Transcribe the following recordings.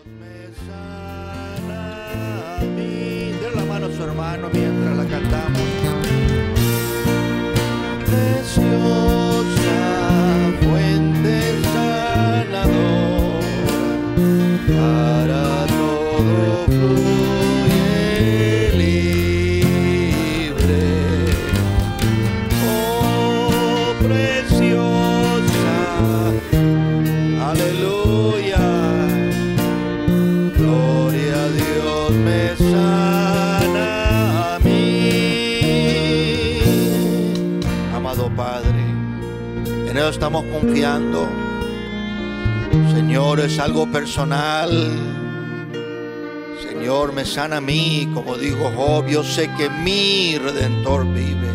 Me sana a mí. Denle la mano a su hermano mientras la cantamos. Preciosa fuente sanadora, para todo fluye libre. Oh, preciosa, aleluya, gloria a Dios, me sana a mí. Amado Padre, en Él estamos confiando. Señor, es algo personal. Señor, me sana a mí, como dijo Job, yo sé que mi Redentor vive.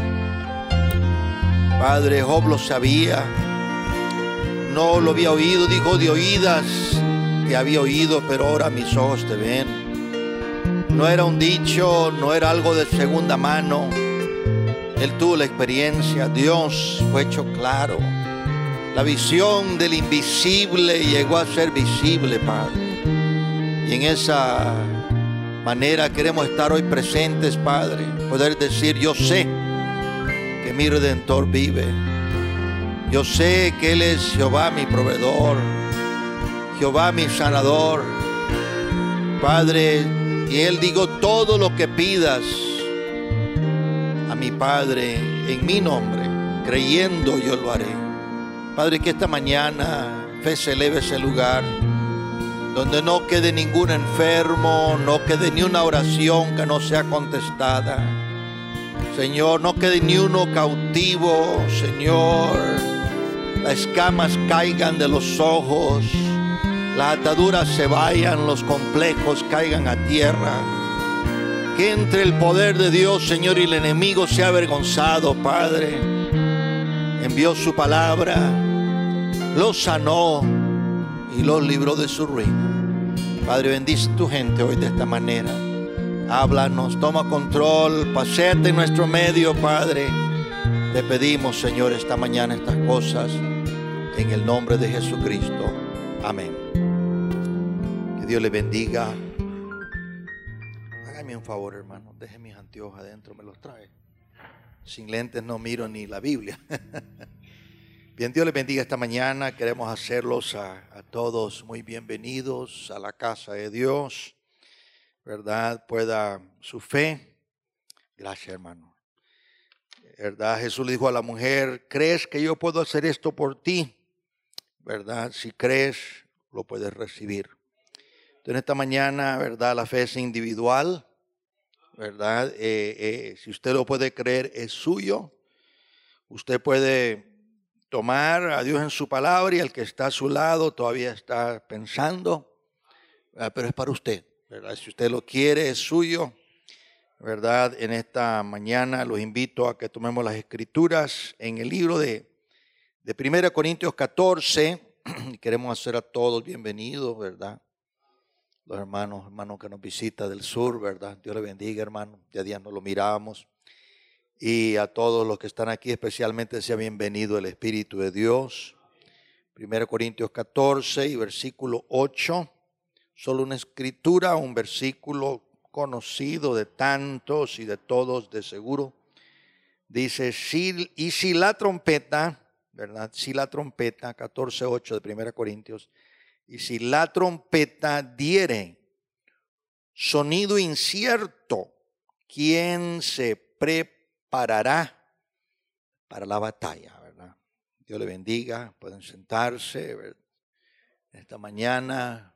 Padre, Job lo sabía, no lo había oído, dijo de oídas que había oído, pero ahora mis ojos te ven. No era un dicho, no era algo de segunda mano. Él tuvo la experiencia, Dios fue hecho claro. La visión del invisible llegó a ser visible, Padre. Y en esa manera queremos estar hoy presentes, Padre. Poder decir, yo sé que mi Redentor vive. Yo sé que Él es Jehová mi proveedor, Jehová mi sanador. Padre, y Él digo, todo lo que pidas a mi Padre en mi nombre, creyendo yo lo haré. Padre, que esta mañana fe se eleve a ese lugar donde no quede ningún enfermo, no quede ni una oración que no sea contestada. Señor, no quede ni uno cautivo, Señor. Las escamas caigan de los ojos, las ataduras se vayan, los complejos caigan a tierra. Que entre el poder de Dios, Señor, y el enemigo sea avergonzado, Padre. Envió su palabra, los sanó y los libró de su ruina. Padre, bendice tu gente hoy de esta manera. Háblanos, toma control, paséate en nuestro medio, Padre. Te pedimos, Señor, esta mañana estas cosas en el nombre de Jesucristo. Amén. Que Dios le bendiga. Hágame un favor, hermano, deje mis anteojos adentro, me los trae. Sin lentes no miro ni la Biblia. Bien, Dios les bendiga esta mañana. Queremos hacerlos a todos muy bienvenidos a la casa de Dios. ¿Verdad? Pueda su fe. Gracias, hermano. ¿Verdad? Jesús le dijo a la mujer, ¿crees que yo puedo hacer esto por ti? ¿Verdad? Si crees, lo puedes recibir. Entonces, esta mañana, ¿verdad? La fe es individual. ¿Verdad? Si usted lo puede creer, es suyo. Usted puede tomar a Dios en su palabra y el que está a su lado todavía está pensando, pero es para usted, ¿verdad? Si usted lo quiere, es suyo, ¿verdad? En esta mañana los invito a que tomemos las escrituras en el libro de 1 Corintios 14. Queremos hacer a todos bienvenidos, ¿verdad? Los hermanos que nos visitan del sur, ¿verdad? Dios les bendiga, hermano. Ya días no lo mirábamos. Y a todos los que están aquí, especialmente sea bienvenido el Espíritu de Dios. 1 Corintios 14 y versículo 8. Solo una escritura, un versículo conocido de tantos y de todos de seguro. Dice, si la trompeta, ¿verdad? Si la trompeta, 14:8 de 1 Corintios. Y si la trompeta diere sonido incierto, ¿quién se preparará para la batalla? ¿Verdad? Dios le bendiga, pueden sentarse, ¿verdad? Esta mañana.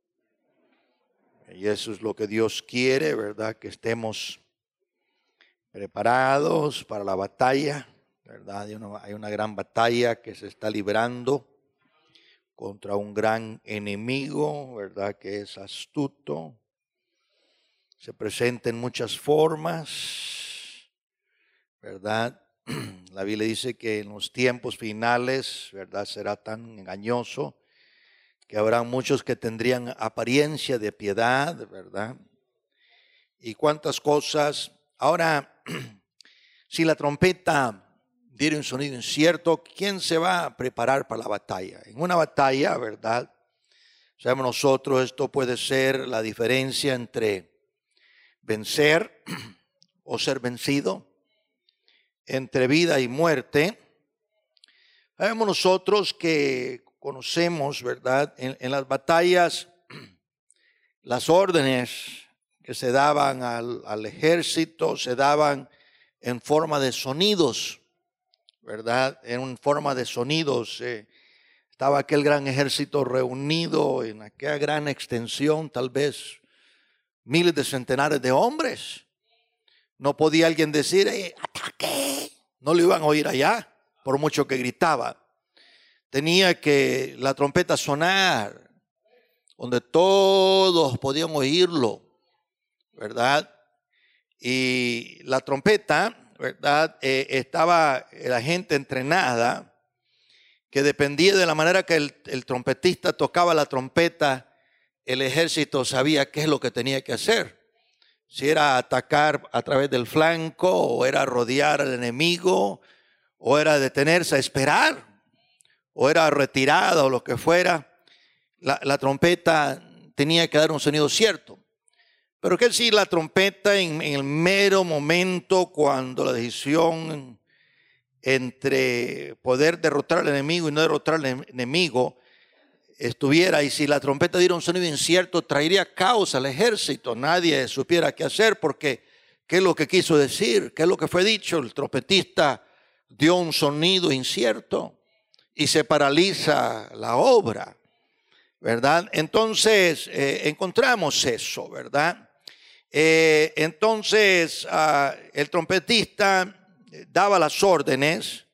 Y eso es lo que Dios quiere, ¿verdad? Que estemos preparados para la batalla, ¿verdad? Hay una gran batalla que se está librando contra un gran enemigo, ¿verdad? Que es astuto. Se presenta en muchas formas, ¿verdad? La Biblia dice que en los tiempos finales, ¿verdad? Será tan engañoso que habrá muchos que tendrían apariencia de piedad, ¿verdad? Y cuántas cosas. Ahora, si la trompeta diera un sonido incierto, ¿quién se va a preparar para la batalla? En una batalla, ¿verdad? Sabemos nosotros, esto puede ser la diferencia entre vencer o ser vencido, entre vida y muerte. Sabemos nosotros que conocemos, ¿verdad? En las batallas, las órdenes que se daban al ejército se daban en forma de sonidos, ¿verdad? En forma de sonidos. Estaba aquel gran ejército reunido en aquella gran extensión, tal vez miles de centenares de hombres. No podía alguien decir, ¡ataque! No lo iban a oír allá, por mucho que gritaba. Tenía que la trompeta sonar, donde todos podían oírlo, ¿verdad? Y la trompeta, ¿verdad? Estaba la gente entrenada, que dependía de la manera que el trompetista tocaba la trompeta, el ejército sabía qué es lo que tenía que hacer. Si era atacar a través del flanco, o era rodear al enemigo, o era detenerse a esperar, o era retirada o lo que fuera, la trompeta tenía que dar un sonido cierto. Pero qué si la trompeta en el mero momento cuando la decisión entre poder derrotar al enemigo y no derrotar al enemigo estuviera, y si la trompeta diera un sonido incierto, traería caos al ejército. Nadie supiera qué hacer, porque qué es lo que quiso decir, qué es lo que fue dicho. El trompetista dio un sonido incierto y se paraliza la obra, ¿verdad? Entonces encontramos eso, ¿verdad? Entonces el trompetista daba las órdenes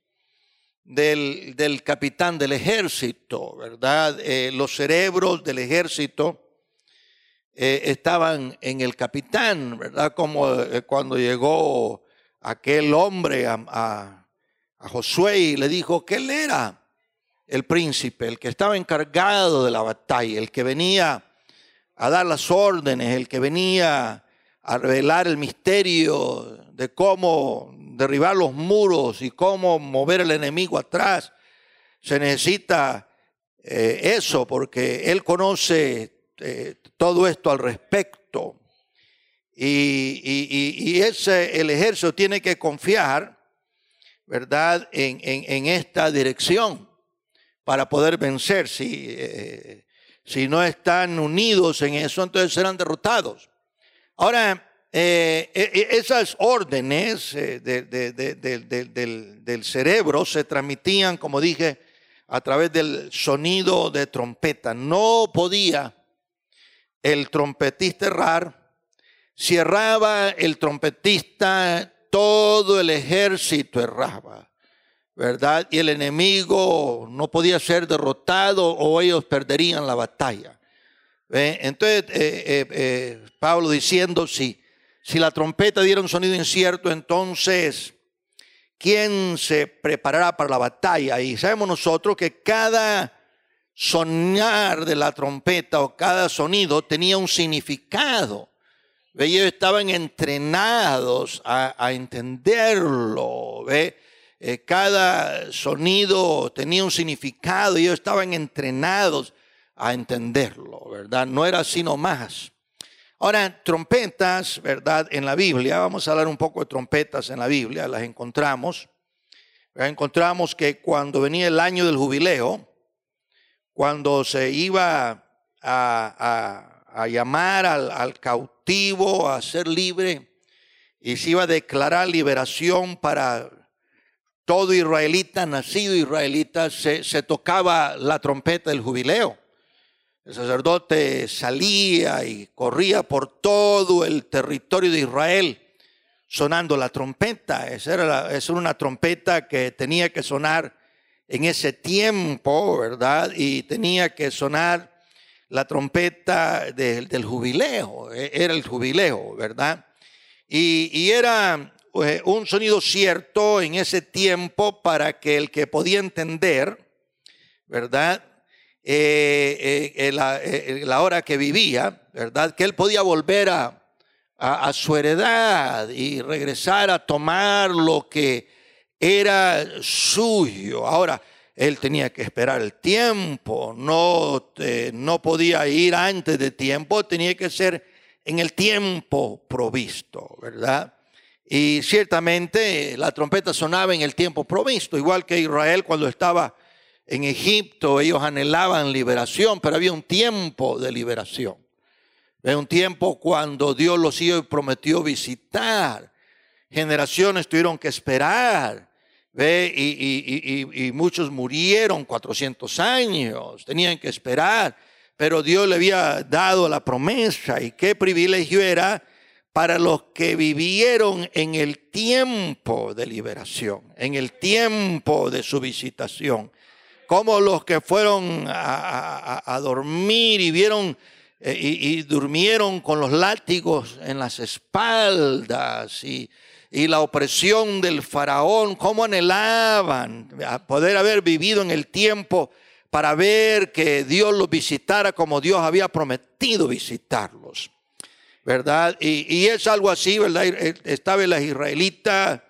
del capitán del ejército, ¿verdad? Los cerebros del ejército estaban en el capitán, ¿verdad? Como cuando llegó aquel hombre a Josué y le dijo que él era el príncipe, el que estaba encargado de la batalla, el que venía a dar las órdenes, el que venía a revelar el misterio de cómo derribar los muros y cómo mover al enemigo atrás. Se necesita eso, porque él conoce todo esto al respecto. Y el ejército tiene que confiar, ¿verdad?, en esta dirección para poder vencer. Si no están unidos en eso, entonces serán derrotados. Ahora, esas órdenes del cerebro se transmitían, como dije, a través del sonido de trompeta. No podía el trompetista errar. Si erraba el trompetista, todo el ejército erraba, ¿verdad? Y el enemigo no podía ser derrotado o ellos perderían la batalla. Entonces, Pablo diciendo, si la trompeta diera un sonido incierto, entonces, ¿quién se preparará para la batalla? Y sabemos nosotros que cada sonar de la trompeta o cada sonido tenía un significado. Ellos estaban entrenados a entenderlo, ¿ve? Cada sonido tenía un significado y ellos estaban entrenados a entenderlo, ¿verdad? No era así nomás. Ahora, trompetas, ¿verdad? En la Biblia, vamos a hablar un poco de trompetas en la Biblia, las encontramos. Encontramos que cuando venía el año del jubileo, cuando se iba a llamar al cautivo a ser libre y se iba a declarar liberación para todo israelita, nacido israelita, se tocaba la trompeta del jubileo. El sacerdote salía y corría por todo el territorio de Israel sonando la trompeta. Esa era una trompeta que tenía que sonar en ese tiempo, ¿verdad? Y tenía que sonar la trompeta del jubileo. Era el jubileo, ¿verdad? Y era un sonido cierto en ese tiempo para que el que podía entender, ¿verdad?, la hora que vivía, ¿verdad?, que él podía volver a su heredad y regresar a tomar lo que era suyo. Ahora, Él tenía que esperar el tiempo, no podía ir antes de tiempo, tenía que ser en el tiempo provisto, ¿verdad? Y ciertamente la trompeta sonaba en el tiempo provisto, igual que Israel cuando estaba en Egipto, ellos anhelaban liberación, pero había un tiempo de liberación. Un tiempo cuando Dios los iba y prometió visitar. Generaciones tuvieron que esperar. Y muchos murieron 400 años, tenían que esperar, pero Dios le había dado la promesa. Y qué privilegio era para los que vivieron en el tiempo de liberación, en el tiempo de su visitación, como los que fueron a dormir y vieron y durmieron con los látigos en las espaldas y la opresión del faraón, cómo anhelaban a poder haber vivido en el tiempo para ver que Dios los visitara como Dios había prometido visitarlos, ¿verdad? Y es algo así, ¿verdad? Estaba en las israelitas,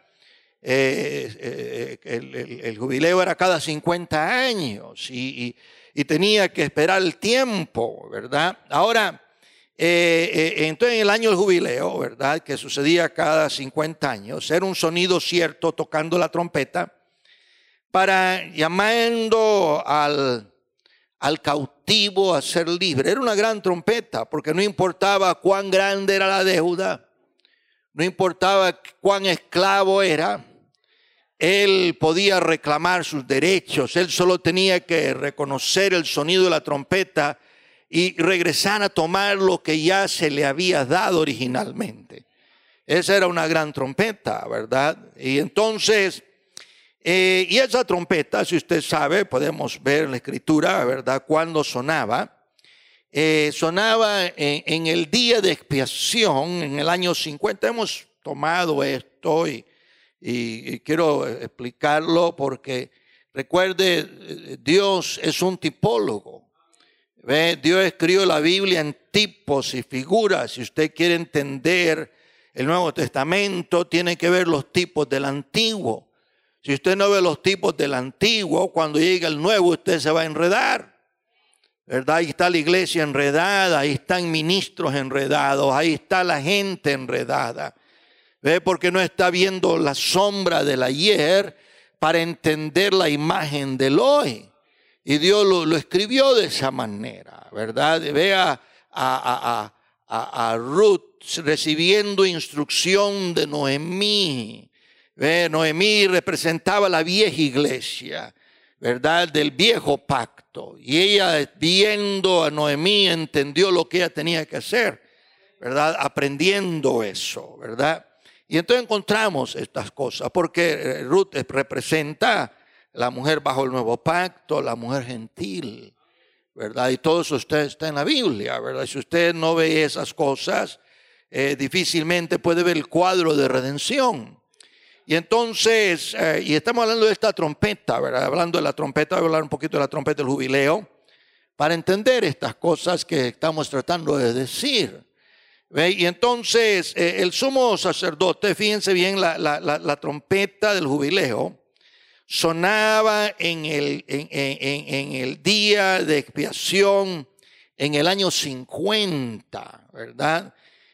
el jubileo era cada 50 años y tenía que esperar el tiempo, ¿verdad? Ahora, entonces en el año del jubileo, ¿verdad?, que sucedía cada 50 años, era un sonido cierto tocando la trompeta para llamando al cautivo a ser libre. Era una gran trompeta porque no importaba cuán grande era la deuda, no importaba cuán esclavo era, él podía reclamar sus derechos. Él solo tenía que reconocer el sonido de la trompeta y regresar a tomar lo que ya se le había dado originalmente. Esa era una gran trompeta, ¿verdad? Y entonces, y esa trompeta, si usted sabe, podemos ver en la escritura, ¿verdad?, cuando sonaba. Sonaba en el día de expiación, en el año 50. Hemos tomado esto y quiero explicarlo porque, recuerde, Dios es un tipólogo. Dios escribió la Biblia en tipos y figuras. Si usted quiere entender el Nuevo Testamento, tiene que ver los tipos del Antiguo. Si usted no ve los tipos del Antiguo, cuando llegue el Nuevo, usted se va a enredar, ¿verdad? Ahí está la iglesia enredada, ahí están ministros enredados, ahí está la gente enredada. ¿Ve? Porque no está viendo la sombra del ayer para entender la imagen del hoy. Y Dios lo escribió de esa manera, ¿verdad? Vea a Ruth recibiendo instrucción de Noemí. Noemí representaba la vieja iglesia, ¿verdad?, del viejo pacto. Y ella, viendo a Noemí, entendió lo que ella tenía que hacer, ¿verdad?, aprendiendo eso, ¿verdad? Y entonces encontramos estas cosas, porque Ruth representa la mujer bajo el nuevo pacto, la mujer gentil, ¿verdad? Y todo eso está en la Biblia, ¿verdad? Si usted no ve esas cosas, difícilmente puede ver el cuadro de redención. Y entonces, y estamos hablando de esta trompeta, ¿verdad? Hablando de la trompeta, voy a hablar un poquito de la trompeta del jubileo, para entender estas cosas que estamos tratando de decir. ¿Ve? Y entonces, el sumo sacerdote, fíjense bien, la trompeta del jubileo, sonaba en el día de expiación en el año 50, ¿verdad?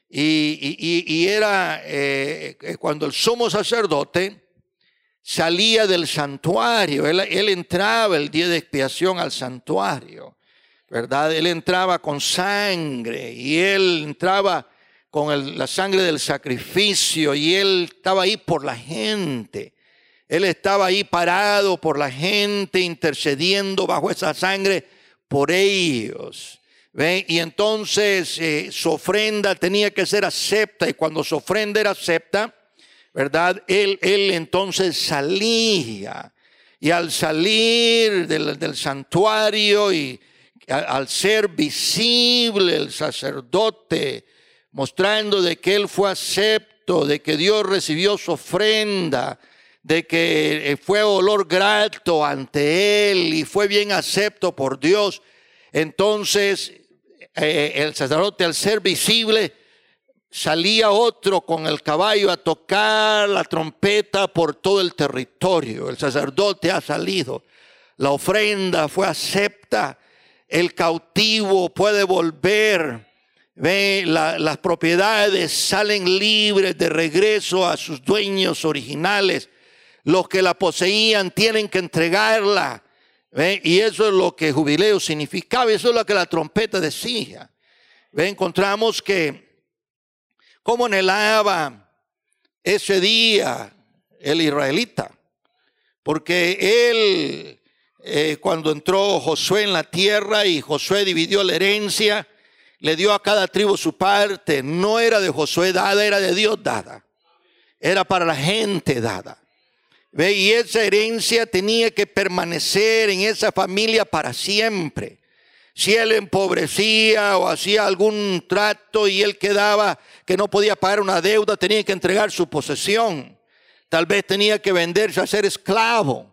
Y era cuando el sumo sacerdote salía del santuario. Él entraba el día de expiación al santuario, ¿verdad? Él entraba con sangre y él entraba con la sangre del sacrificio y él estaba ahí por la gente. Él estaba ahí parado por la gente, intercediendo bajo esa sangre por ellos. ¿Ve? Y entonces su ofrenda tenía que ser acepta. Y cuando su ofrenda era acepta, ¿verdad?, él entonces salía. Y al salir del santuario y al ser visible el sacerdote, mostrando de que él fue acepto, de que Dios recibió su ofrenda, de que fue olor grato ante él y fue bien acepto por Dios, entonces el sacerdote, al ser visible, salía otro con el caballo a tocar la trompeta por todo el territorio. El sacerdote ha salido la ofrenda fue acepta, el cautivo puede volver, las propiedades salen libres de regreso a sus dueños originales, los que la poseían tienen que entregarla, y eso es lo que jubileo significaba, eso es lo que la trompeta decía. Encontramos que cómo anhelaba ese día el israelita, porque él, cuando entró Josué en la tierra y Josué dividió la herencia, le dio a cada tribu su parte. No era de Josué dada, era de Dios dada, era para la gente dada. Y esa herencia tenía que permanecer en esa familia para siempre. Si él empobrecía o hacía algún trato y él quedaba que no podía pagar una deuda, tenía que entregar su posesión. Tal vez tenía que venderse a ser esclavo.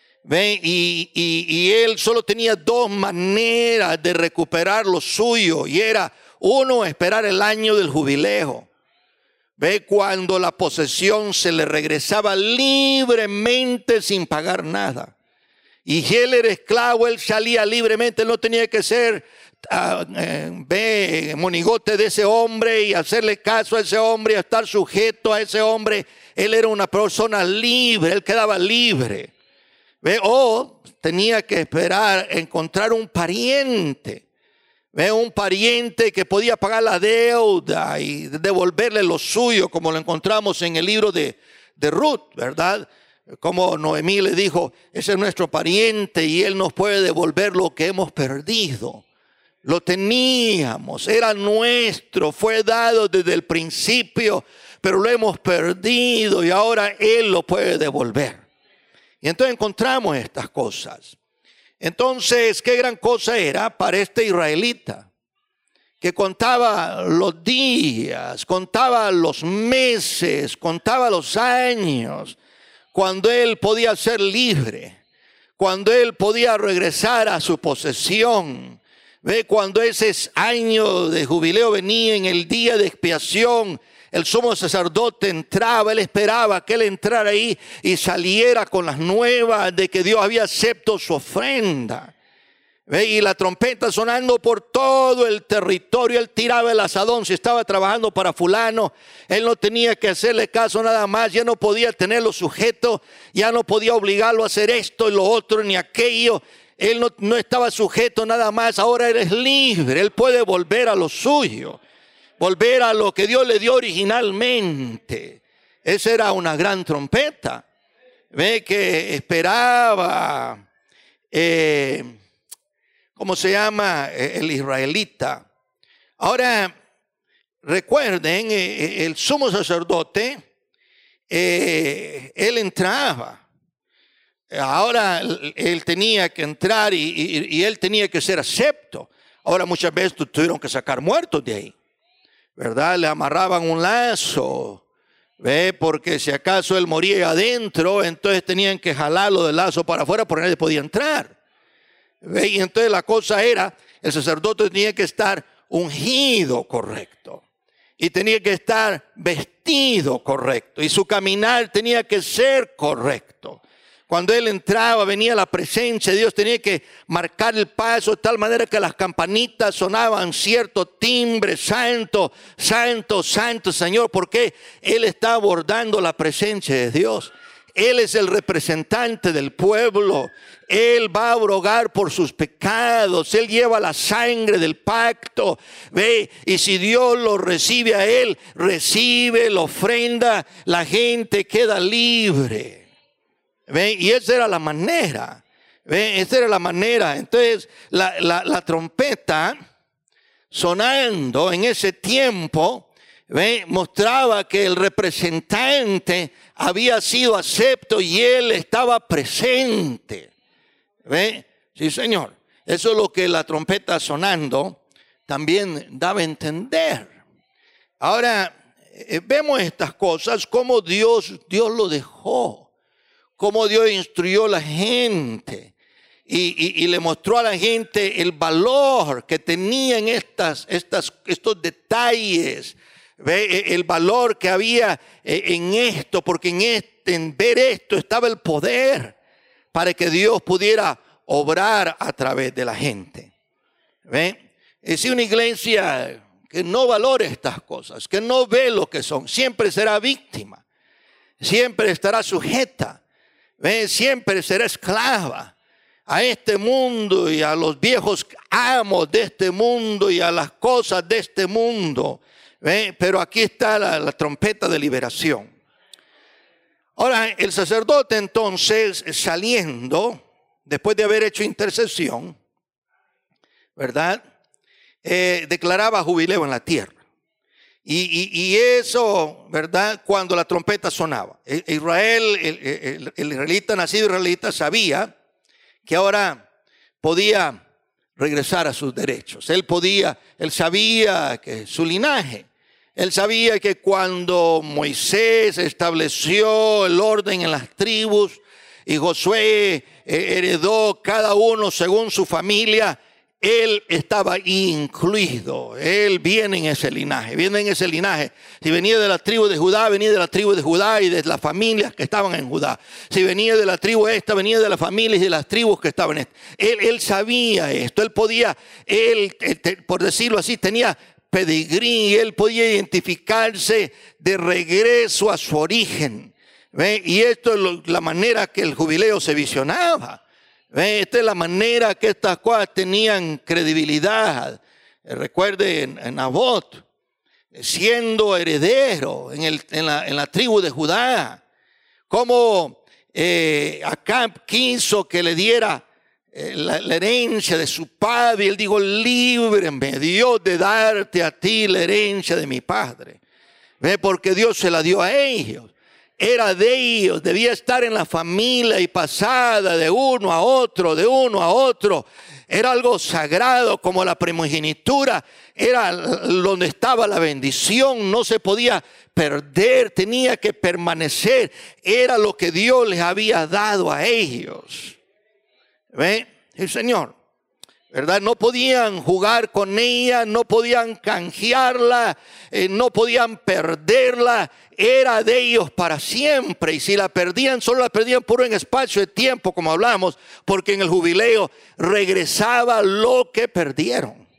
Y él solo tenía dos maneras de recuperar lo suyo. Y era, uno, esperar el año del jubileo. Cuando la posesión se le regresaba libremente sin pagar nada. Y si él era esclavo, él salía libremente, él no tenía que ser monigote de ese hombre y hacerle caso a ese hombre y estar sujeto a ese hombre. Él era una persona libre, él quedaba libre. O tenía que esperar encontrar un pariente. Un pariente que podía pagar la deuda y devolverle lo suyo, como lo encontramos en el libro de Ruth, ¿verdad? Como Noemí le dijo, ese es nuestro pariente y él nos puede devolver lo que hemos perdido. Lo teníamos, era nuestro, fue dado desde el principio, pero lo hemos perdido y ahora él lo puede devolver. Y entonces encontramos estas cosas. Entonces, qué gran cosa era para este israelita, que contaba los días, contaba los meses, contaba los años, cuando él podía ser libre, cuando él podía regresar a su posesión. Cuando ese año de jubileo venía en el día de expiación, el sumo sacerdote entraba, él esperaba que él entrara ahí y saliera con las nuevas de que Dios había aceptado su ofrenda. Y la trompeta sonando por todo el territorio, él tiraba el asadón. Si estaba trabajando para fulano, él no tenía que hacerle caso nada más, ya no podía tenerlo sujeto, ya no podía obligarlo a hacer esto y lo otro ni aquello. Él no estaba sujeto nada más, ahora él es libre, él puede volver a lo suyo, volver a lo que Dios le dio originalmente. Esa era una gran trompeta. Que esperaba, ¿cómo se llama? El israelita. Ahora, recuerden, el sumo sacerdote, él entraba. Ahora él tenía que entrar y él tenía que ser acepto. Ahora muchas veces tuvieron que sacar muertos de ahí, ¿verdad? Le amarraban un lazo, porque si acaso él moría adentro, entonces tenían que jalarlo del lazo para afuera porque nadie podía entrar. Y entonces la cosa era, el sacerdote tenía que estar ungido correcto y tenía que estar vestido correcto y su caminar tenía que ser correcto. Cuando él entraba, venía la presencia de Dios, tenía que marcar el paso de tal manera que las campanitas sonaban cierto timbre: santo, santo, santo Señor, porque él está abordando la presencia de Dios. Él es el representante del pueblo. Él va a abrogar por sus pecados. Él lleva la sangre del pacto. Y si Dios lo recibe a él, recibe la ofrenda, la gente queda libre. Y esa era la manera. Esa era la manera. Entonces la trompeta sonando en ese tiempo mostraba que el representante había sido acepto y él estaba presente. Sí, Señor. Eso es lo que la trompeta sonando también daba a entender. Ahora vemos estas cosas, cómo Dios lo dejó. Cómo Dios instruyó a la gente y le mostró a la gente el valor que tenían estos detalles, el valor que había en esto, porque en ver esto estaba el poder para que Dios pudiera obrar a través de la gente. ¿Ve? Es una iglesia que no valora estas cosas, que no ve lo que son, siempre será víctima, siempre estará sujeta, ¿ve? Siempre será esclava a este mundo y a los viejos amos de este mundo y a las cosas de este mundo. ¿Ve? Pero aquí está la trompeta de liberación. Ahora, el sacerdote entonces saliendo, después de haber hecho intercesión, ¿verdad? Declaraba jubileo en la tierra. Y eso, ¿verdad? Cuando la trompeta sonaba. Israel, el israelita, nacido israelita, sabía que ahora podía regresar a sus derechos. Él sabía que su linaje, él sabía que cuando Moisés estableció el orden en las tribus y Josué heredó cada uno según su familia, él estaba incluido. Él viene en ese linaje. Si venía de la tribu de Judá, venía de la tribu de Judá y de las familias que estaban en Judá. Si venía de la tribu esta, venía de las familias y de las tribus que estaban en esta. Él sabía esto. Él podía, por decirlo así, tenía pedigrí. Él podía identificarse de regreso a su origen. ¿Ve? Y esto es la manera que el jubileo se visionaba. Esta es la manera que estas cosas tenían credibilidad. Recuerde en Nabot, siendo heredero en la tribu de Judá, como Acab quiso que le diera la herencia de su padre. Y él dijo: líbreme Dios de darte a ti la herencia de mi padre. Porque Dios se la dio a ellos. Era de ellos, debía estar en la familia y pasada de uno a otro, de uno a otro. Era algo sagrado, como la primogenitura, era donde estaba la bendición, no se podía perder, tenía que permanecer. Era lo que Dios les había dado a ellos. ¿Ve? El Señor, ¿verdad? No podían jugar con ella, no podían canjearla, no podían perderla. Era de ellos para siempre. Y si la perdían, solo la perdían por un espacio de tiempo, como hablamos, porque en el jubileo regresaba lo que perdieron.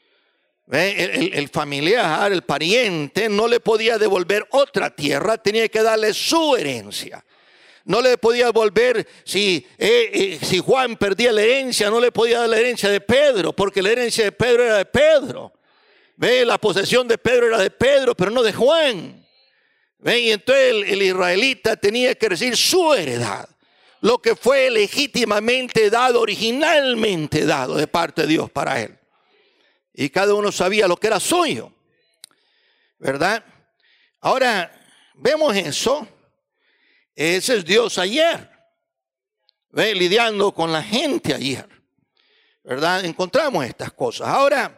El familiar, el pariente, no le podía devolver otra tierra, tenía que darle su herencia. No le podía devolver, si Juan perdía la herencia, no le podía dar la herencia de Pedro, porque la herencia de Pedro era de Pedro. La posesión de Pedro era de Pedro, pero no de Juan. Y entonces el israelita tenía que recibir su heredad, lo que fue legítimamente dado, originalmente dado de parte de Dios para él. Y cada uno sabía lo que era suyo, ¿verdad? Ahora, vemos eso. Ese es Dios ayer, lidiando con la gente ayer, ¿verdad? Encontramos estas cosas. Ahora,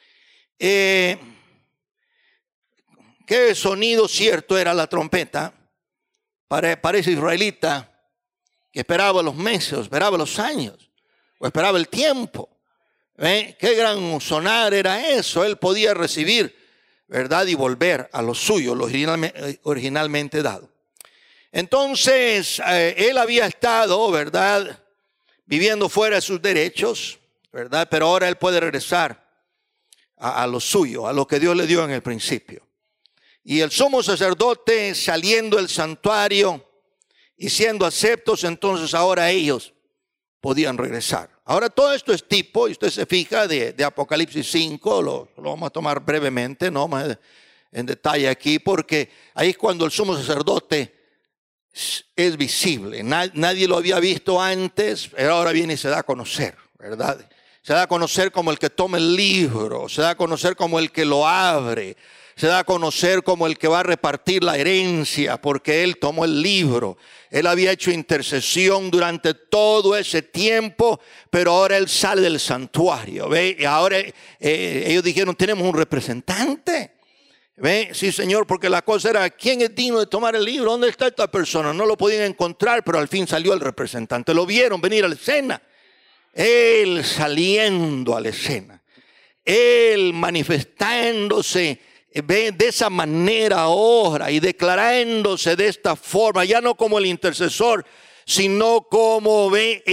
¿qué sonido cierto era la trompeta para ese israelita que esperaba los meses, esperaba los años, o esperaba el tiempo? Qué gran sonar era eso. Él podía recibir, ¿verdad? Y volver a lo suyo, lo originalmente dado. Entonces, él había estado, ¿verdad?, viviendo fuera de sus derechos, ¿verdad? Pero ahora él puede regresar a lo suyo, a lo que Dios le dio en el principio. Y el sumo sacerdote saliendo del santuario y siendo aceptos, entonces ahora ellos podían regresar. Ahora todo esto es tipo, y usted se fija, de Apocalipsis 5, lo vamos a tomar brevemente, no más en detalle aquí, porque ahí es cuando el sumo sacerdote es visible. Nadie lo había visto antes, pero ahora viene y se da a conocer, ¿verdad? Se da a conocer como el que toma el libro, se da a conocer como el que lo abre, se da a conocer como el que va a repartir la herencia, porque él tomó el libro. Él había hecho intercesión durante todo ese tiempo, pero ahora él sale del santuario, ¿ve? Y ahora ellos dijeron: tenemos un representante. ¿Ve? Sí, Señor, porque la cosa era: ¿quién es digno de tomar el libro? ¿Dónde está esta persona? No lo podían encontrar, pero al fin salió el representante. Lo vieron venir a la escena. Él saliendo a la escena. Él manifestándose, de esa manera ahora y declarándose de esta forma, ya no como el intercesor, sino como el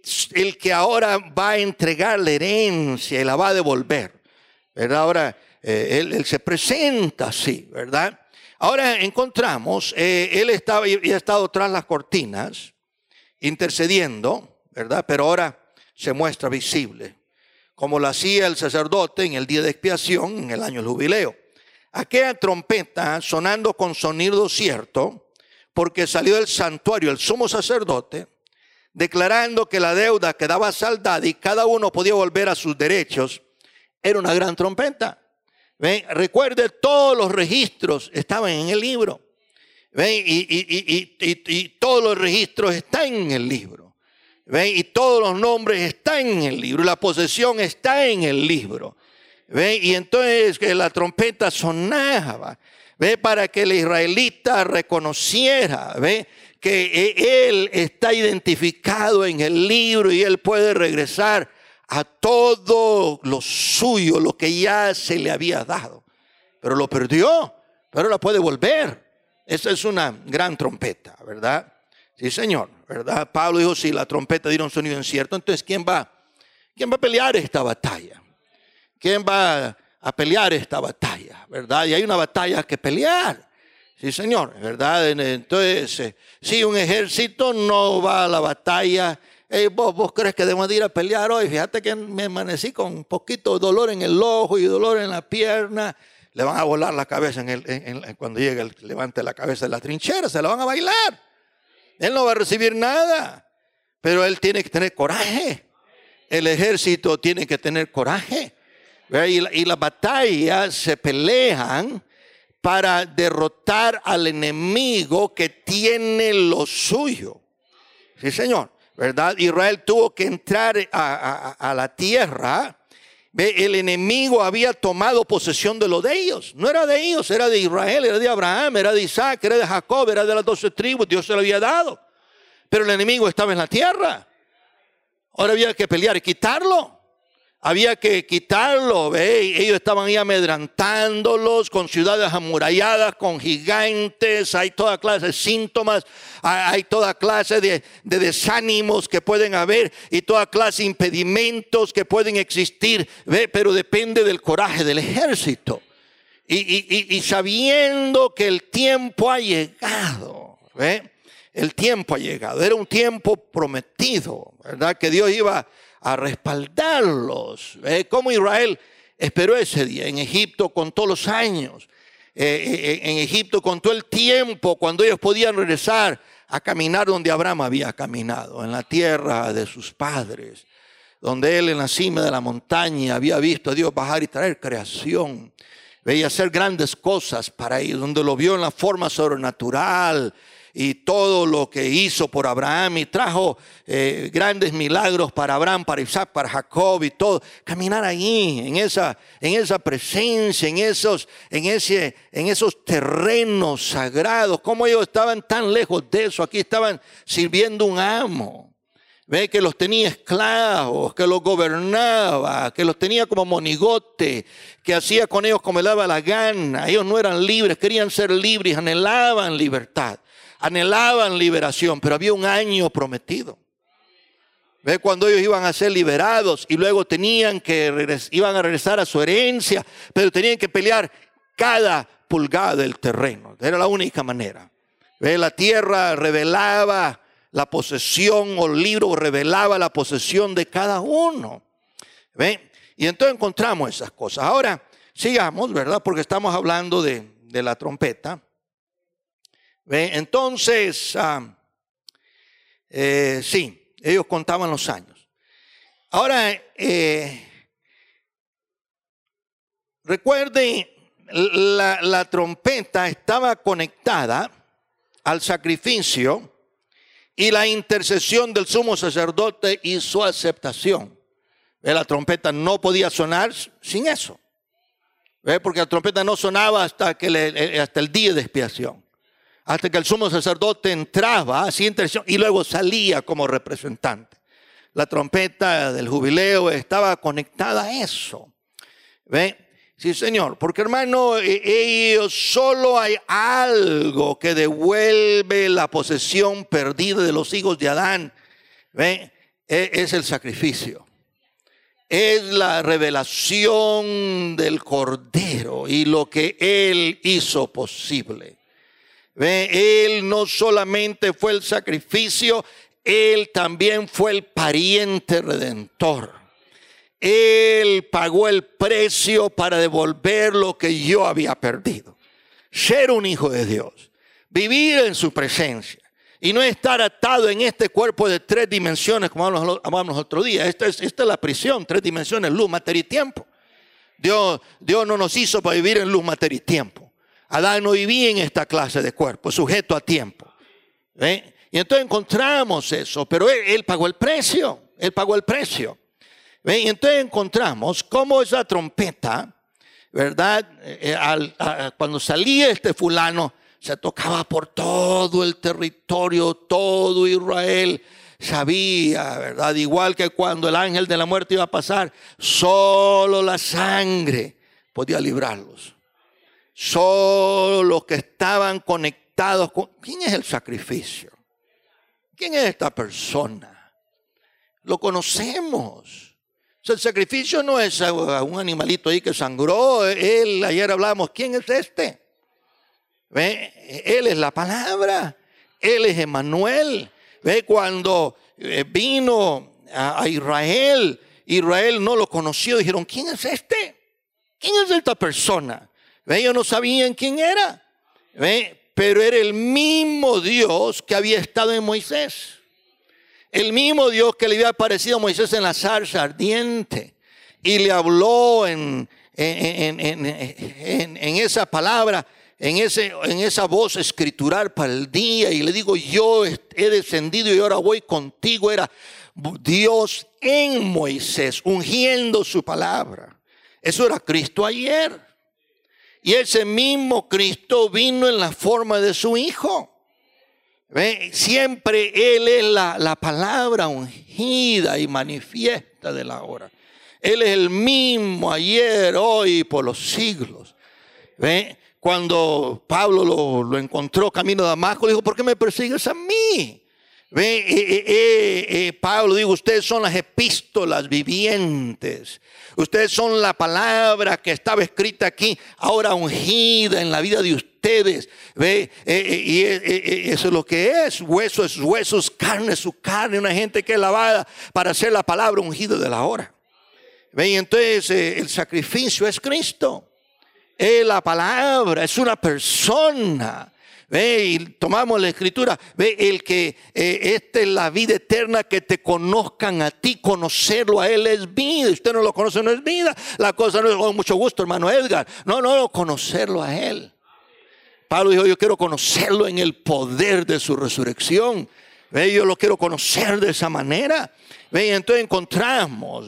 el que ahora va a entregar la herencia y la va a devolver, ¿verdad? Ahora él se presenta así, ¿verdad? Ahora encontramos, él había estado tras las cortinas, intercediendo, ¿verdad? Pero ahora se muestra visible, como lo hacía el sacerdote en el día de expiación, en el año del jubileo. Aquella trompeta sonando con sonido cierto, porque salió del santuario el sumo sacerdote, declarando que la deuda quedaba saldada y cada uno podía volver a sus derechos. Era una gran trompeta. ¿Ven? Recuerde, todos los registros estaban en el libro. ¿Ven? Y todos los registros están en el libro. ¿Ven? Y todos los nombres están en el libro. La posesión está en el libro. ¿Ven? Y entonces que la trompeta sonaba, ¿ven? Para que el israelita reconociera, ¿ven? Que él está identificado en el libro y él puede regresar a todo lo suyo, lo que ya se le había dado. Pero lo perdió, pero la puede volver. Esa es una gran trompeta, ¿verdad? Sí, Señor, ¿verdad? Pablo dijo, si la trompeta diera un sonido incierto, entonces ¿quién va a pelear esta batalla? ¿Quién va a pelear esta batalla? ¿Verdad? Y hay una batalla que pelear. Sí, Señor, ¿verdad? Entonces, si un ejército no va a la batalla, ¿vos crees que debemos de ir a pelear hoy? Fíjate que me amanecí con un poquito de dolor en el ojo y dolor en la pierna. Le van a volar la cabeza cuando llegue, levante la cabeza de la trinchera, se la van a bailar. Él no va a recibir nada, pero él tiene que tener coraje. El ejército tiene que tener coraje. Y las batallas se pelean para derrotar al enemigo que tiene lo suyo. Sí, Señor, ¿verdad? Israel tuvo que entrar a la tierra. El enemigo había tomado posesión de lo de ellos. No era de ellos, era de Israel, era de Abraham, era de Isaac, era de Jacob, era de las 12 tribus. Dios se lo había dado. Pero el enemigo estaba en la tierra. Ahora había que pelear y quitarlo. Había que quitarlo, ¿ve? Ellos estaban ahí amedrantándolos con ciudades amuralladas, con gigantes. Hay toda clase de síntomas, hay toda clase de desánimos que pueden haber y toda clase de impedimentos que pueden existir, ¿ve? Pero depende del coraje del ejército. Y sabiendo que el tiempo ha llegado, ¿ve? El tiempo ha llegado. Era un tiempo prometido, ¿verdad? Que Dios iba a respaldarlos. Como Israel esperó ese día. En Egipto con todos los años. En Egipto con todo el tiempo. Cuando ellos podían regresar a caminar donde Abraham había caminado. En la tierra de sus padres. Donde él en la cima de la montaña había visto a Dios bajar y traer creación. Y hacer grandes cosas para ellos. Donde lo vio en la forma sobrenatural. Y todo lo que hizo por Abraham y trajo grandes milagros para Abraham, para Isaac, para Jacob y todo. Caminar allí, en esa presencia, en esos terrenos sagrados. Como ellos estaban tan lejos de eso. Aquí estaban sirviendo un amo. Ve que los tenía esclavos, que los gobernaba, que los tenía como monigote, que hacía con ellos como le daba la gana. Ellos no eran libres, querían ser libres, anhelaban libertad. Anhelaban liberación, pero había un año prometido. ¿Ve? Cuando ellos iban a ser liberados y luego iban a regresar a su herencia, pero tenían que pelear cada pulgada del terreno. Era la única manera. ¿Ve? La tierra revelaba la posesión, o el libro revelaba la posesión de cada uno. ¿Ve? Y entonces encontramos esas cosas. Ahora sigamos, ¿verdad? Porque estamos hablando de la trompeta. ¿Ve? Entonces, sí, ellos contaban los años. Ahora, recuerden, la trompeta estaba conectada al sacrificio y la intercesión del sumo sacerdote y su aceptación. ¿Ve? La trompeta no podía sonar sin eso. ¿Ve? Porque la trompeta no sonaba hasta el día de expiación. Hasta que el sumo sacerdote entraba, hacía intercesión y luego salía como representante. La trompeta del jubileo estaba conectada a eso. ¿Ve? Sí, Señor. Porque, hermano, solo hay algo que devuelve la posesión perdida de los hijos de Adán. ¿Ve? es el sacrificio. Es la revelación del Cordero y lo que Él hizo posible. Él no solamente fue el sacrificio, Él también fue el pariente redentor. Él pagó el precio para devolver lo que yo había perdido. Ser un hijo de Dios, vivir en su presencia y no estar atado en este cuerpo de 3 dimensiones como hablamos otro día. Esta es la prisión, 3 dimensiones, luz, materia y tiempo. Dios no nos hizo para vivir en luz, materia y tiempo. Adán no vivía en esta clase de cuerpo, sujeto a tiempo. Y entonces encontramos eso, pero él pagó el precio. Él pagó el precio. Y entonces encontramos cómo esa trompeta, ¿verdad? Cuando salía este fulano, se tocaba por todo el territorio, todo Israel sabía, ¿verdad? Igual que cuando el ángel de la muerte iba a pasar, solo la sangre podía librarlos. Solo los que estaban conectados con... ¿Quién es el sacrificio? ¿Quién es esta persona? Lo conocemos. O sea, el sacrificio no es un animalito ahí que sangró. Ayer hablamos, ¿quién es este? Él es la palabra. Él es Emmanuel. Cuando vino a Israel, Israel no lo conoció. Dijeron, ¿quién es este? ¿Quién es esta persona? Ellos no sabían quién era. Pero era el mismo Dios que había estado en Moisés. El mismo Dios que le había aparecido a Moisés en la zarza ardiente. Y le habló en esa palabra, en esa voz escritural para el día. Y le digo, yo he descendido y ahora voy contigo. Era Dios en Moisés, ungiendo su palabra. Eso era Cristo ayer. Y ese mismo Cristo vino en la forma de su Hijo. Siempre Él es la palabra ungida y manifiesta de la hora. Él es el mismo ayer, hoy y por los siglos. Cuando Pablo lo encontró camino a Damasco, le dijo, ¿por qué me persigues a mí? Pablo dijo, ustedes son las epístolas vivientes. Ustedes son la palabra que estaba escrita aquí, ahora ungida en la vida de ustedes. Y eso es lo que es. Hueso es huesos, carne es su carne. Una gente que es lavada para hacer la palabra ungida de la hora. Y entonces el sacrificio es Cristo. La palabra es una persona. Y tomamos la escritura, el que esta es la vida eterna, que te conozcan a ti, conocerlo a Él es vida. Usted no lo conoce, no es vida. La cosa no es con mucho gusto, hermano Edgar. No, conocerlo a Él. Pablo dijo, yo quiero conocerlo en el poder de su resurrección. Yo lo quiero conocer de esa manera. Entonces encontramos,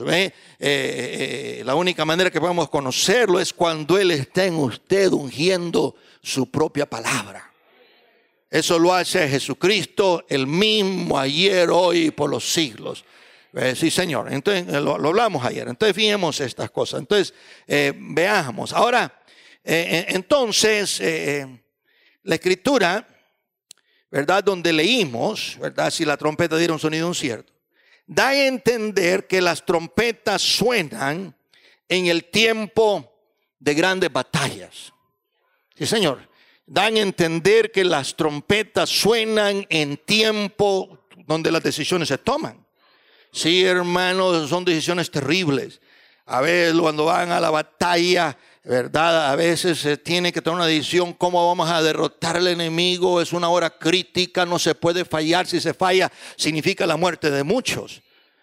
la única manera que podemos conocerlo es cuando Él está en usted ungiendo su propia palabra. Eso lo hace Jesucristo, el mismo ayer, hoy y por los siglos. Sí, Señor. Entonces lo hablamos ayer. Entonces fijemos estas cosas. Entonces veamos. Ahora, entonces la escritura, ¿verdad? Donde leímos, ¿verdad? Si la trompeta diera un sonido incierto, da a entender que las trompetas suenan en el tiempo de grandes batallas. Sí, Señor. Dan a entender que las trompetas suenan en tiempo donde las decisiones se toman. Sí, hermanos, son decisiones terribles. A veces cuando van a la batalla, ¿verdad? A veces se tiene que tomar una decisión, cómo vamos a derrotar al enemigo. Es una hora crítica, no se puede fallar. Si se falla, significa la muerte de muchos.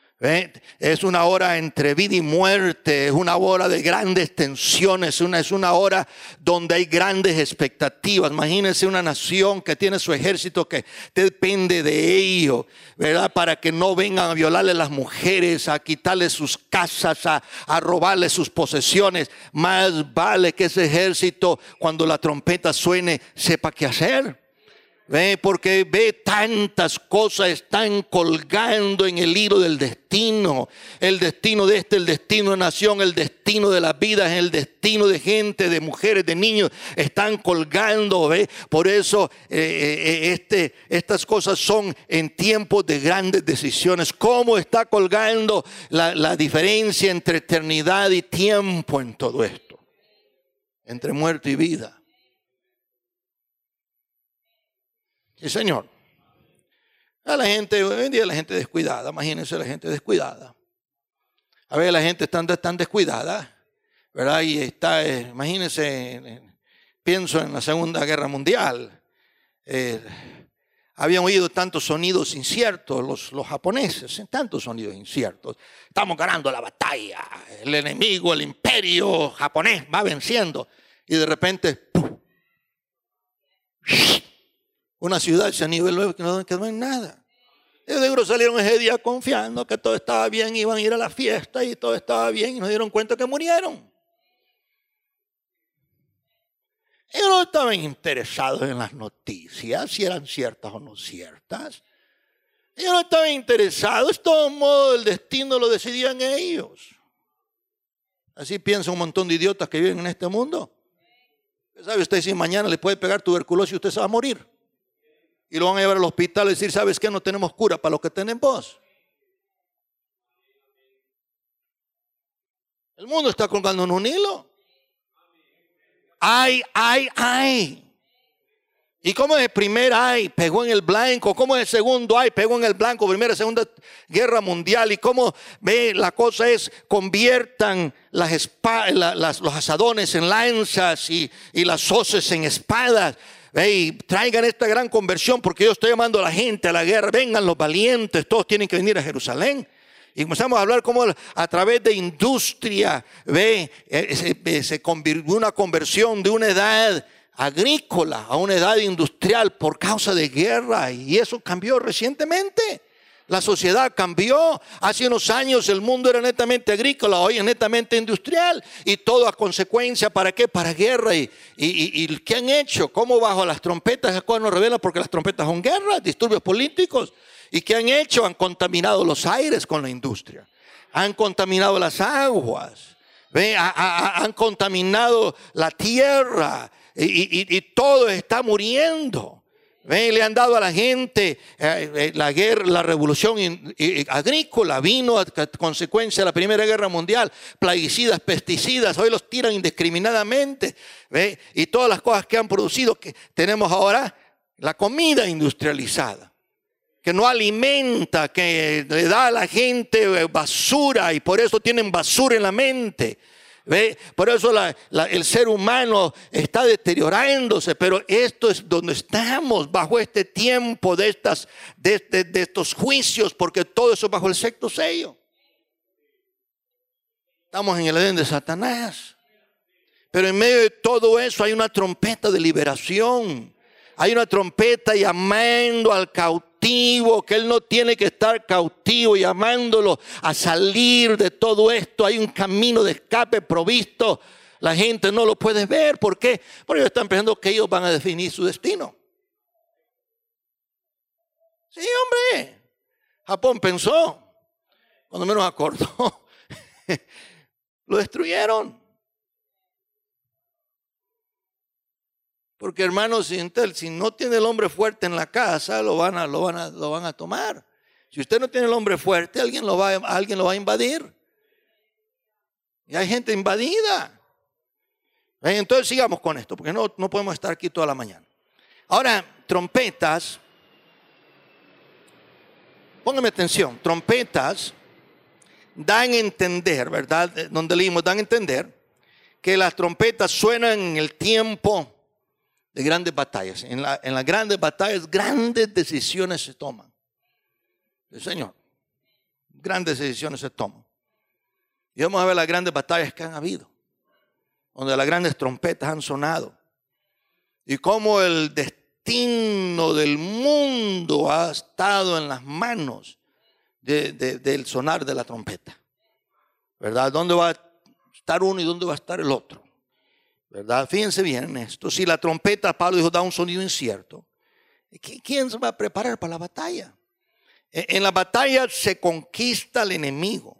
Es una hora entre vida y muerte, es una hora de grandes tensiones, es una hora donde hay grandes expectativas. Imagínense una nación que tiene su ejército que depende de ello, ¿verdad? Para que no vengan a violarle a las mujeres, a quitarle sus casas, a robarle sus posesiones. Más vale que ese ejército, cuando la trompeta suene, sepa qué hacer. Ve, porque ve tantas cosas están colgando en el hilo del destino. El destino de el destino de nación, el destino de las vidas, el destino de gente, de mujeres, de niños, están colgando. Ve, por eso estas cosas son en tiempos de grandes decisiones. ¿Cómo está colgando la diferencia entre eternidad y tiempo en todo esto? Entre muerte y vida. Sí, Señor. A la gente, hoy en día la gente descuidada, imagínense la gente descuidada. A ver, la gente está tan descuidada, ¿verdad? Y está, imagínense, pienso en la Segunda Guerra Mundial. Habían oído tantos sonidos inciertos los japoneses, tantos sonidos inciertos. Estamos ganando la batalla, el enemigo, el imperio japonés va venciendo. Y de repente, ¡pum! Una ciudad se niveló que no quedó en nada. Y seguro salieron ese día confiando que todo estaba bien, iban a ir a la fiesta y todo estaba bien y nos dieron cuenta que murieron. Ellos no estaban interesados en las noticias, si eran ciertas o no ciertas. Ellos no estaban interesados, de todos modos el destino lo decidían ellos. Así piensa un montón de idiotas que viven en este mundo. ¿Sabe usted si mañana le puede pegar tuberculosis y usted se va a morir? Y lo van a llevar al hospital y decir, ¿sabes qué? No tenemos cura para lo que tenemos. El mundo está colgando en un hilo. ¡Ay! ¿Y cómo es el primer ay? Pegó en el blanco. ¿Cómo es el segundo ay? Pegó en el blanco. Primera y Segunda Guerra Mundial. ¿Y cómo ve? La cosa es, conviertan los asadones en lanzas y las hoces en espadas. Hey, traigan esta gran conversión porque yo estoy llamando a la gente a la guerra. Vengan los valientes, todos tienen que venir a Jerusalén. Y comenzamos a hablar cómo a través de industria se convirtió una conversión de una edad agrícola a una edad industrial por causa de guerra. Y eso cambió recientemente. La sociedad cambió. Hace unos años el mundo era netamente agrícola, hoy es netamente industrial. Y todo a consecuencia, ¿para qué? Para guerra. ¿Y qué han hecho? ¿Cómo bajo las trompetas? ¿El cual nos revela? Porque las trompetas son guerras, disturbios políticos. ¿Y qué han hecho? Han contaminado los aires con la industria. Han contaminado las aguas. Han contaminado la tierra. Y todo está muriendo. Le han dado a la gente la guerra, la revolución agrícola vino a consecuencia de la Primera Guerra Mundial, plaguicidas, pesticidas, hoy los tiran indiscriminadamente, y todas las cosas que han producido, que tenemos ahora la comida industrializada, que no alimenta, que le da a la gente basura y por eso tienen basura en la mente. ¿Ve? Por eso el ser humano está deteriorándose, pero esto es donde estamos, bajo este tiempo de estos juicios, porque todo eso bajo el sexto sello. Estamos en el Edén de Satanás, pero en medio de todo eso hay una trompeta de liberación. Hay una trompeta llamando al cautivo, que él no tiene que estar cautivo, llamándolo a salir de todo esto. Hay un camino de escape provisto. La gente no lo puede ver. ¿Por qué? Porque ellos están pensando que ellos van a definir su destino. Sí, hombre. Japón pensó, cuando menos acordó, lo destruyeron. Porque hermanos, si no tiene el hombre fuerte en la casa, lo van a tomar. Si usted no tiene el hombre fuerte, alguien lo va a invadir. Y hay gente invadida. Entonces sigamos con esto, porque no podemos estar aquí toda la mañana. Ahora, trompetas. Póngame atención. Trompetas dan a entender, ¿verdad? Donde leímos, dan a entender que las trompetas suenan en el tiempo de grandes batallas. En las grandes batallas, grandes decisiones se toman. El Señor, grandes decisiones se toman. Y vamos a ver las grandes batallas que han habido, donde las grandes trompetas han sonado. Y cómo el destino del mundo ha estado en las manos del sonar de la trompeta. ¿Verdad? ¿Dónde va a estar uno y dónde va a estar el otro? ¿Verdad? Fíjense bien en esto. Si la trompeta, Pablo dijo, da un sonido incierto. ¿Quién se va a preparar para la batalla? En la batalla se conquista al enemigo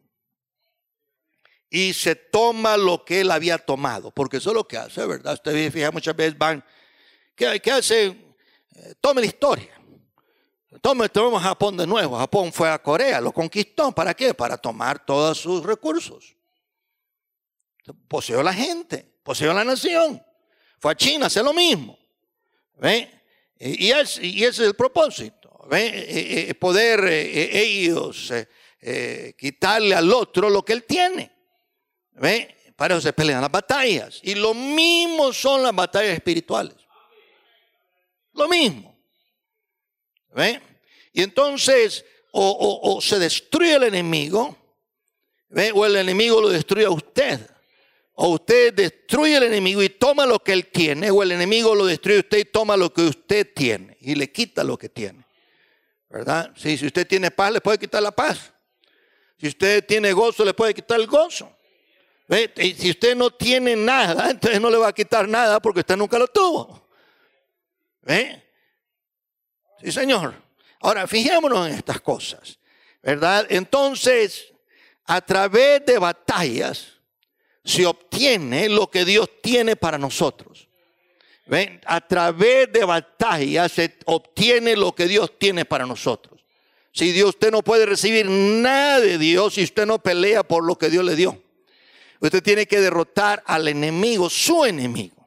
y se toma lo que él había tomado, porque eso es lo que hace, ¿verdad? Ustedes fijan, muchas veces van, ¿qué hace? Tome la historia. Tomemos Japón de nuevo. Japón fue a Corea, lo conquistó. ¿Para qué? Para tomar todos sus recursos. Poseyó la gente, poseyó la nación. Fue a China a hacer lo mismo. ¿Ve? Y ese es el propósito. ¿Ve? Poder ellos quitarle al otro lo que él tiene. ¿Ve? Para eso se pelean las batallas. Y lo mismo son las batallas espirituales. Lo mismo. ¿Ve? Y entonces o se destruye el enemigo, ¿ve? O el enemigo lo destruye a usted. O usted destruye al enemigo y toma lo que él tiene, o el enemigo lo destruye a usted y toma lo que usted tiene y le quita lo que tiene. ¿Verdad? Sí, si usted tiene paz, le puede quitar la paz. Si usted tiene gozo, le puede quitar el gozo. ¿Ve? Y si usted no tiene nada, entonces no le va a quitar nada porque usted nunca lo tuvo. ¿Ve? Sí, señor. Ahora, fijémonos en estas cosas, ¿verdad? Entonces, a través de batallas se obtiene lo que Dios tiene para nosotros. ¿Ven? A través de batallas se obtiene lo que Dios tiene para nosotros. Si Dios, usted no puede recibir nada de Dios si usted no pelea por lo que Dios le dio. Usted tiene que derrotar al enemigo, su enemigo,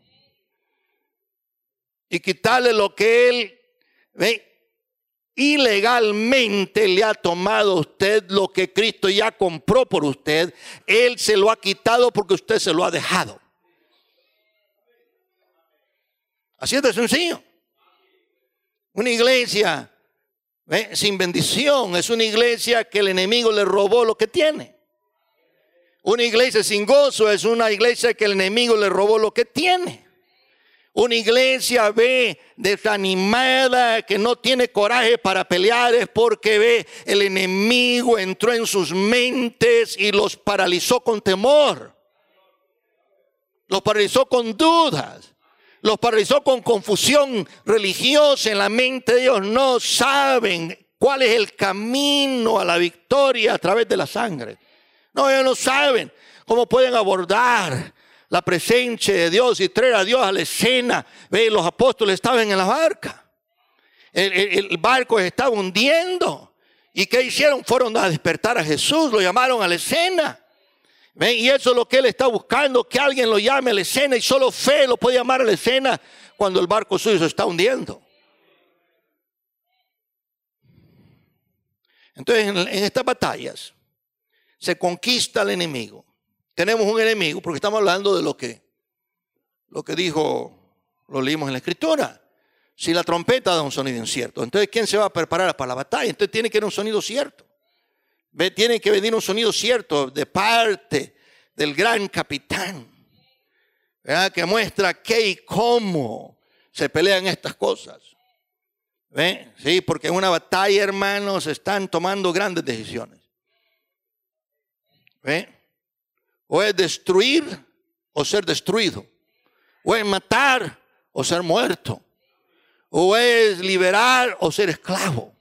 y quitarle lo que él, ¿ve?, ilegalmente le ha tomado a usted, lo que Cristo ya compró por usted. Él se lo ha quitado porque usted se lo ha dejado. Así es de sencillo. Una iglesia, ¿ve?, sin bendición es una iglesia que el enemigo le robó lo que tiene. Una iglesia sin gozo es una iglesia que el enemigo le robó lo que tiene. Una iglesia desanimada, que no tiene coraje para pelear, es porque el enemigo entró en sus mentes y los paralizó con temor. Los paralizó con dudas. Los paralizó con confusión religiosa en la mente de ellos. No saben cuál es el camino a la victoria a través de la sangre. No, ellos no saben cómo pueden abordar la presencia de Dios y traer a Dios a la escena. Ve, los apóstoles estaban en la barca. El barco se estaba hundiendo. ¿Y qué hicieron? Fueron a despertar a Jesús, lo llamaron a la escena. ¿Ve? Y eso es lo que él está buscando, que alguien lo llame a la escena. Y solo fe lo puede llamar a la escena cuando el barco suyo se está hundiendo. Entonces, en estas batallas se conquista al enemigo. Tenemos un enemigo porque estamos hablando de lo que dijo, lo leímos en la escritura. Si la trompeta da un sonido incierto, entonces ¿quién se va a preparar para la batalla? Entonces tiene que ir un sonido cierto. Tiene que venir un sonido cierto de parte del gran capitán, ¿verdad?, que muestra qué y cómo se pelean estas cosas. ¿Ve? Sí, porque en una batalla, hermanos, se están tomando grandes decisiones. ¿Ve? O es destruir o ser destruido. O es matar o ser muerto. O es liberar o ser esclavo.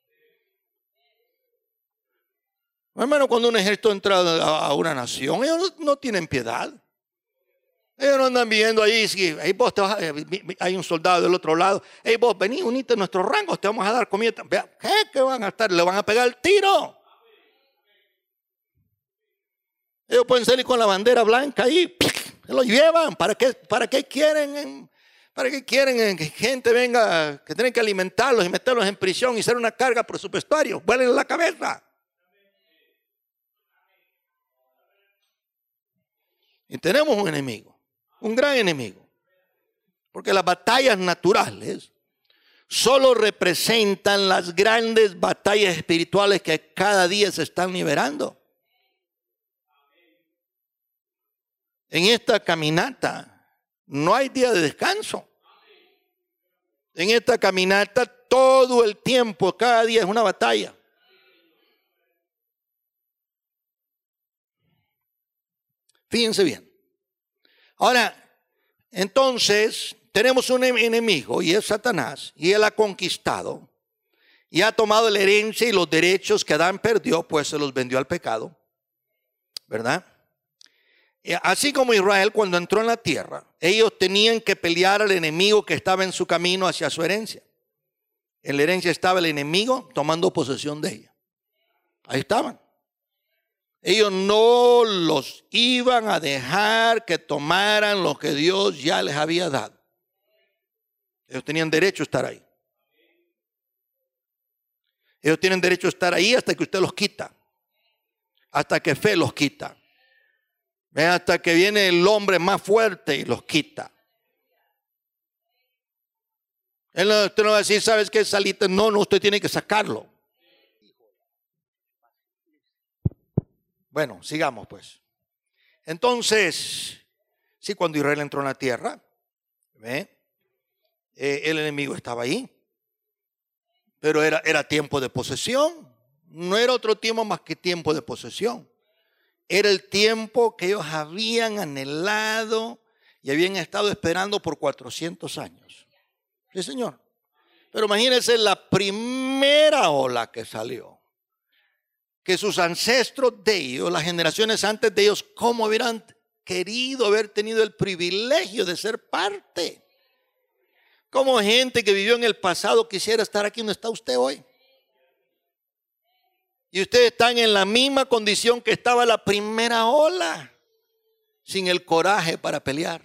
Hermano, cuando un ejército entra a una nación, ellos no tienen piedad. Ellos no andan viendo ahí, ahí vos te vas, hay un soldado del otro lado. Hey, vos vení, unite a nuestros rangos, te vamos a dar comida. ¿Qué van a estar? Le van a pegar el tiro. Ellos pueden salir con la bandera blanca ahí, se lo llevan. ¿Para qué quieren? ¿Para qué quieren que gente venga, que tienen que alimentarlos y meterlos en prisión y ser una carga presupuestaria? Vuelen la cabeza. Y tenemos un enemigo, un gran enemigo. Porque las batallas naturales solo representan las grandes batallas espirituales que cada día se están liberando. En esta caminata no hay día de descanso. En esta caminata todo el tiempo, cada día es una batalla. Fíjense bien. Ahora, entonces, tenemos un enemigo y es Satanás, y él ha conquistado y ha tomado la herencia y los derechos que Adán perdió, pues se los vendió al pecado, ¿verdad? Así como Israel cuando entró en la tierra, ellos tenían que pelear al enemigo que estaba en su camino hacia su herencia. En la herencia estaba el enemigo tomando posesión de ella. Ahí estaban. Ellos no los iban a dejar que tomaran lo que Dios ya les había dado. Ellos tenían derecho a estar ahí. Ellos tienen derecho a estar ahí hasta que usted los quita. Hasta que fe los quita. Hasta que viene el hombre más fuerte y los quita. Usted no va a decir, ¿sabes qué? Salite. No, usted tiene que sacarlo. Bueno, sigamos pues. Entonces, sí, cuando Israel entró en la tierra, el enemigo estaba ahí. Pero era tiempo de posesión. No era otro tiempo más que tiempo de posesión. Era el tiempo que ellos habían anhelado y habían estado esperando por 400 años. Sí, señor. Pero imagínense la primera ola que salió. Que sus ancestros de ellos, las generaciones antes de ellos, cómo hubieran querido haber tenido el privilegio de ser parte. Como gente que vivió en el pasado quisiera estar aquí donde está usted hoy. Y ustedes están en la misma condición que estaba la primera ola, sin el coraje para pelear.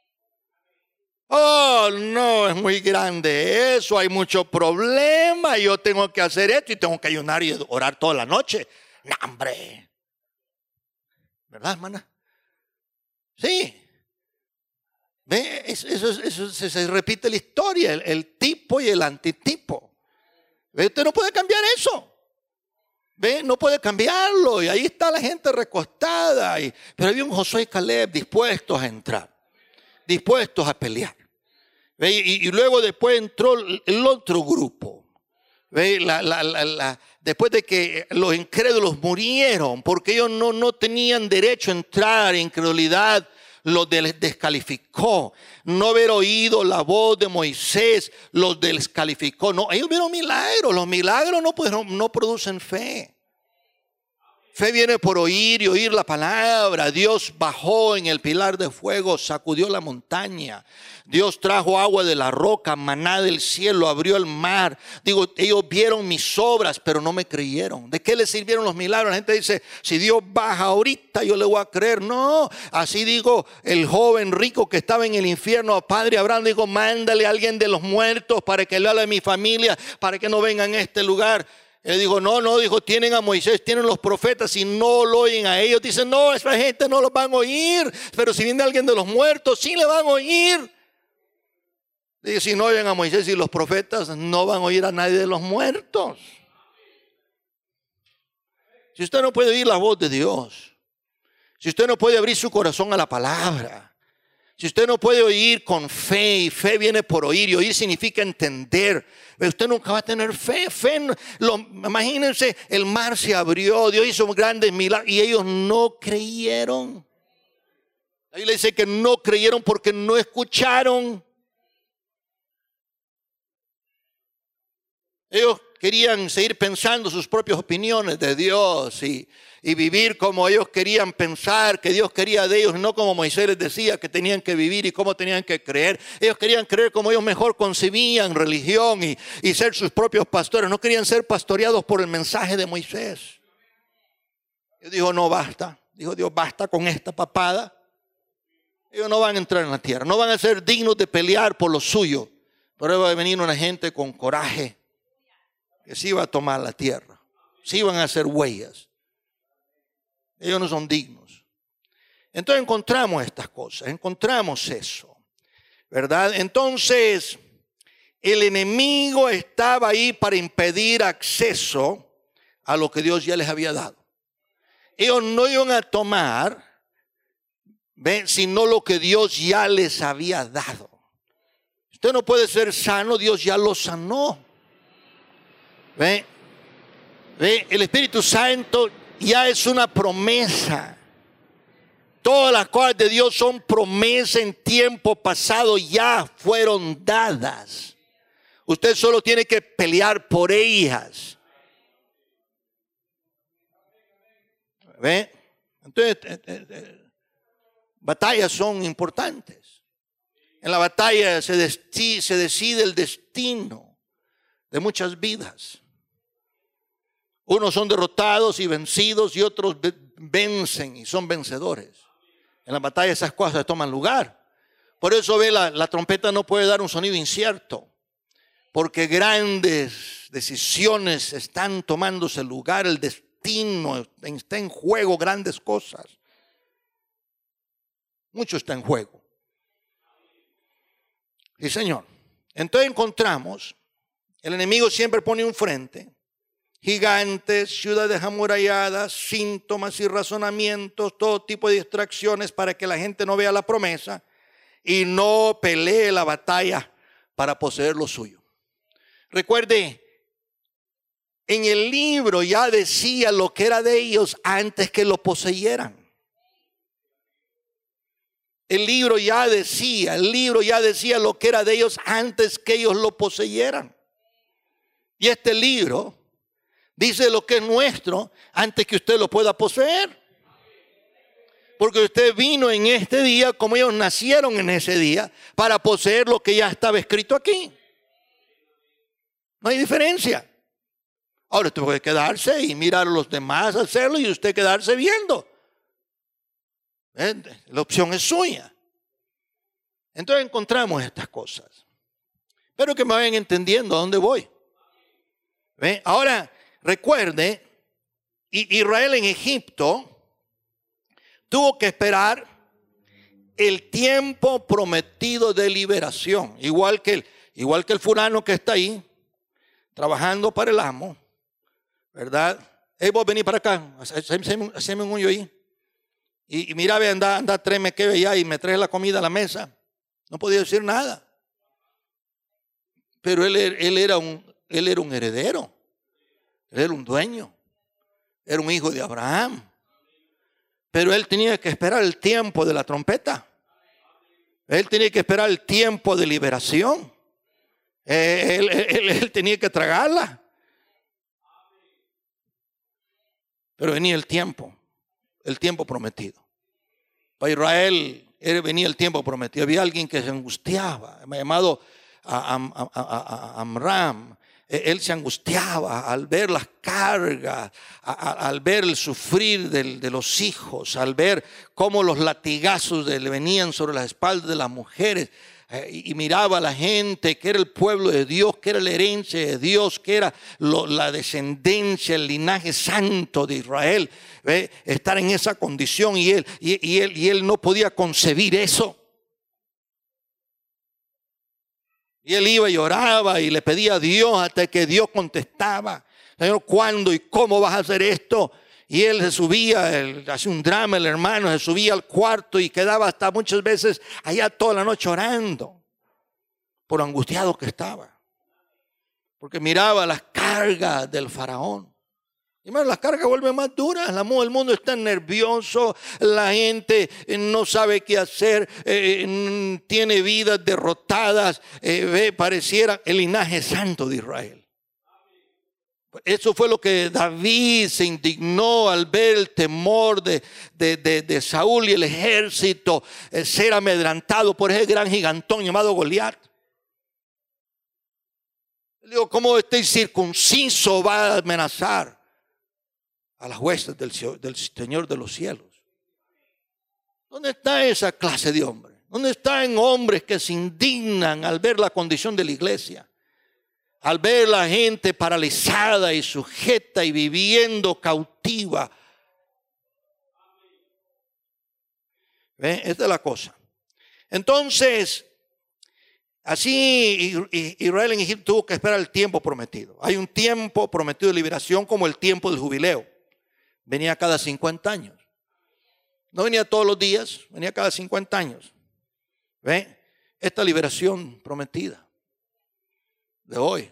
Oh, no, es muy grande eso, hay mucho problema, yo tengo que hacer esto y tengo que ayunar y orar toda la noche. ¡No, hombre! ¿Verdad, hermana? Sí. ¿Ve? Eso se repite la historia, el tipo y el antitipo. ¿Ve? Usted no puede cambiar eso. ¿Ve? No puede cambiarlo. Y ahí está la gente recostada. Pero había un Josué y Caleb dispuestos a entrar, dispuestos a pelear. ¿Ve? Y luego después entró el otro grupo. ¿Ve? Después de que los incrédulos murieron, porque ellos no tenían derecho a entrar, incredulidad los descalificó. No haber oído la voz de Moisés los descalificó. No, ellos vieron milagros. Los milagros no producen fe. Fe viene por oír y oír la palabra. Dios bajó en el pilar de fuego, sacudió la montaña. Dios trajo agua de la roca, maná del cielo, abrió el mar. Digo, ellos vieron mis obras, pero no me creyeron. ¿De qué les sirvieron los milagros? La gente dice, si Dios baja ahorita, yo le voy a creer. No, así digo, el joven rico que estaba en el infierno, padre Abraham dijo, mándale a alguien de los muertos para que le hable a mi familia, para que no vengan a este lugar. Él dijo, no, dijo, tienen a Moisés, tienen los profetas y no lo oyen a ellos. Dicen, no, esa gente no los van a oír, pero si viene alguien de los muertos, sí le van a oír. Dice, si no oyen a Moisés y los profetas, no van a oír a nadie de los muertos. Si usted no puede oír la voz de Dios, si usted no puede abrir su corazón a la palabra, si usted no puede oír con fe, y fe viene por oír, y oír significa entender, usted nunca va a tener fe. Imagínense, el mar se abrió, Dios hizo grandes milagros y ellos no creyeron. Ahí le dice que no creyeron porque no escucharon. Ellos querían seguir pensando sus propias opiniones de Dios y vivir como ellos querían pensar que Dios quería de ellos, no como Moisés les decía que tenían que vivir y cómo tenían que creer. Ellos querían creer como ellos mejor concebían religión y ser sus propios pastores. No querían ser pastoreados por el mensaje de Moisés. Dios dijo, no basta. Dijo Dios, basta con esta papada. Ellos no van a entrar en la tierra, no van a ser dignos de pelear por lo suyo. Pero va a venir una gente con coraje que sí va a tomar la tierra, sí van a hacer huellas. Ellos no son dignos. Entonces encontramos estas cosas, encontramos eso, ¿verdad? Entonces el enemigo estaba ahí para impedir acceso a lo que Dios ya les había dado. Ellos no iban a tomar, sino lo que Dios ya les había dado. Usted no puede ser sano, Dios ya lo sanó. El Espíritu Santo ya es una promesa Todas las cosas de Dios son promesas en tiempo pasado, ya fueron dadas. Usted solo tiene que pelear por ellas. ¿Ve? Entonces, batallas son importantes. En la batalla se decide el destino de muchas vidas. Unos son derrotados y vencidos y otros vencen y son vencedores. En la batalla esas cosas toman lugar. Por eso ve, la trompeta no puede dar un sonido incierto, porque grandes decisiones están tomándose lugar, el destino está en juego, grandes cosas. Mucho está en juego. Sí, Señor. Entonces encontramos, el enemigo siempre pone un frente. Gigantes, ciudades amuralladas, síntomas y razonamientos, todo tipo de distracciones para que la gente no vea la promesa y no pelee la batalla para poseer lo suyo. Recuerde, en el libro ya decía lo que era de ellos antes que lo poseyeran. El libro ya decía lo que era de ellos antes que ellos lo poseyeran. Y este libro dice lo que es nuestro antes que usted lo pueda poseer. Porque usted vino en este día como ellos nacieron en ese día para poseer lo que ya estaba escrito aquí. No hay diferencia. Ahora usted puede quedarse y mirar a los demás hacerlo y usted quedarse viendo. La opción es suya. Entonces encontramos estas cosas. Espero que me vayan entendiendo a dónde voy. ¿Ve? Ahora recuerde, Israel en Egipto tuvo que esperar el tiempo prometido de liberación. Igual que el fulano que está ahí, trabajando para el amo, ¿verdad? Vos vení para acá, haceme un hoyo ahí. Y mira, anda, tráeme que allá y me trae la comida a la mesa. No podía decir nada. Pero él era un heredero. Él era un dueño. Era un hijo de Abraham. Pero él tenía que esperar el tiempo de la trompeta. Él tenía que esperar el tiempo de liberación. Él tenía que tragarla. Pero venía el tiempo prometido. Para Israel venía el tiempo prometido. Había alguien que se angustiaba, llamado Amram. Él se angustiaba al ver las cargas, al ver el sufrir de los hijos, al ver cómo los latigazos le venían sobre las espaldas de las mujeres. Y miraba a la gente que era el pueblo de Dios, que era la herencia de Dios, que era la descendencia, el linaje santo de Israel. Estar en esa condición y él no podía concebir eso. Y él iba y lloraba y le pedía a Dios hasta que Dios contestaba. Señor, ¿cuándo y cómo vas a hacer esto? Y él se subía, hacía un drama el hermano, se subía al cuarto y quedaba hasta muchas veces allá toda la noche orando. Por lo angustiado que estaba. Porque miraba las cargas del faraón. Y más, las cargas vuelven más duras. El mundo está nervioso. La gente no sabe qué hacer. Tiene vidas derrotadas. Pareciera el linaje santo de Israel. Eso fue lo que David se indignó al ver el temor de Saúl y el ejército ser amedrantado por ese gran gigantón llamado Goliat. Le digo, ¿cómo este incircunciso va a amenazar a las huestes del Señor de los cielos? ¿Dónde está esa clase de hombres? ¿Dónde están hombres que se indignan al ver la condición de la iglesia? Al ver la gente paralizada y sujeta y viviendo cautiva. ¿Ven? Esta es la cosa. Entonces, así Israel en Egipto tuvo que esperar el tiempo prometido. Hay un tiempo prometido de liberación como el tiempo del jubileo. Venía cada 50 años. No venía todos los días, venía cada 50 años. ¿Ven? Esta liberación prometida de hoy.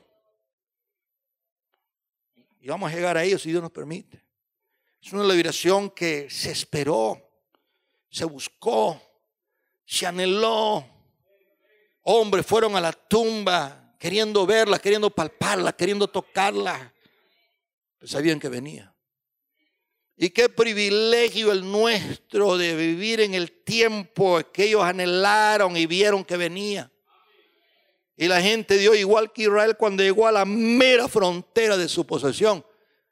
Y vamos a llegar a ello si Dios nos permite. Es una liberación que se esperó. se buscó, se anheló. Hombres fueron a la tumba queriendo verla, queriendo palparla, queriendo tocarla. Pues sabían que venía. Y qué privilegio el nuestro de vivir en el tiempo que ellos anhelaron y vieron que venía. Y la gente dio igual que Israel cuando llegó a la mera frontera de su posesión.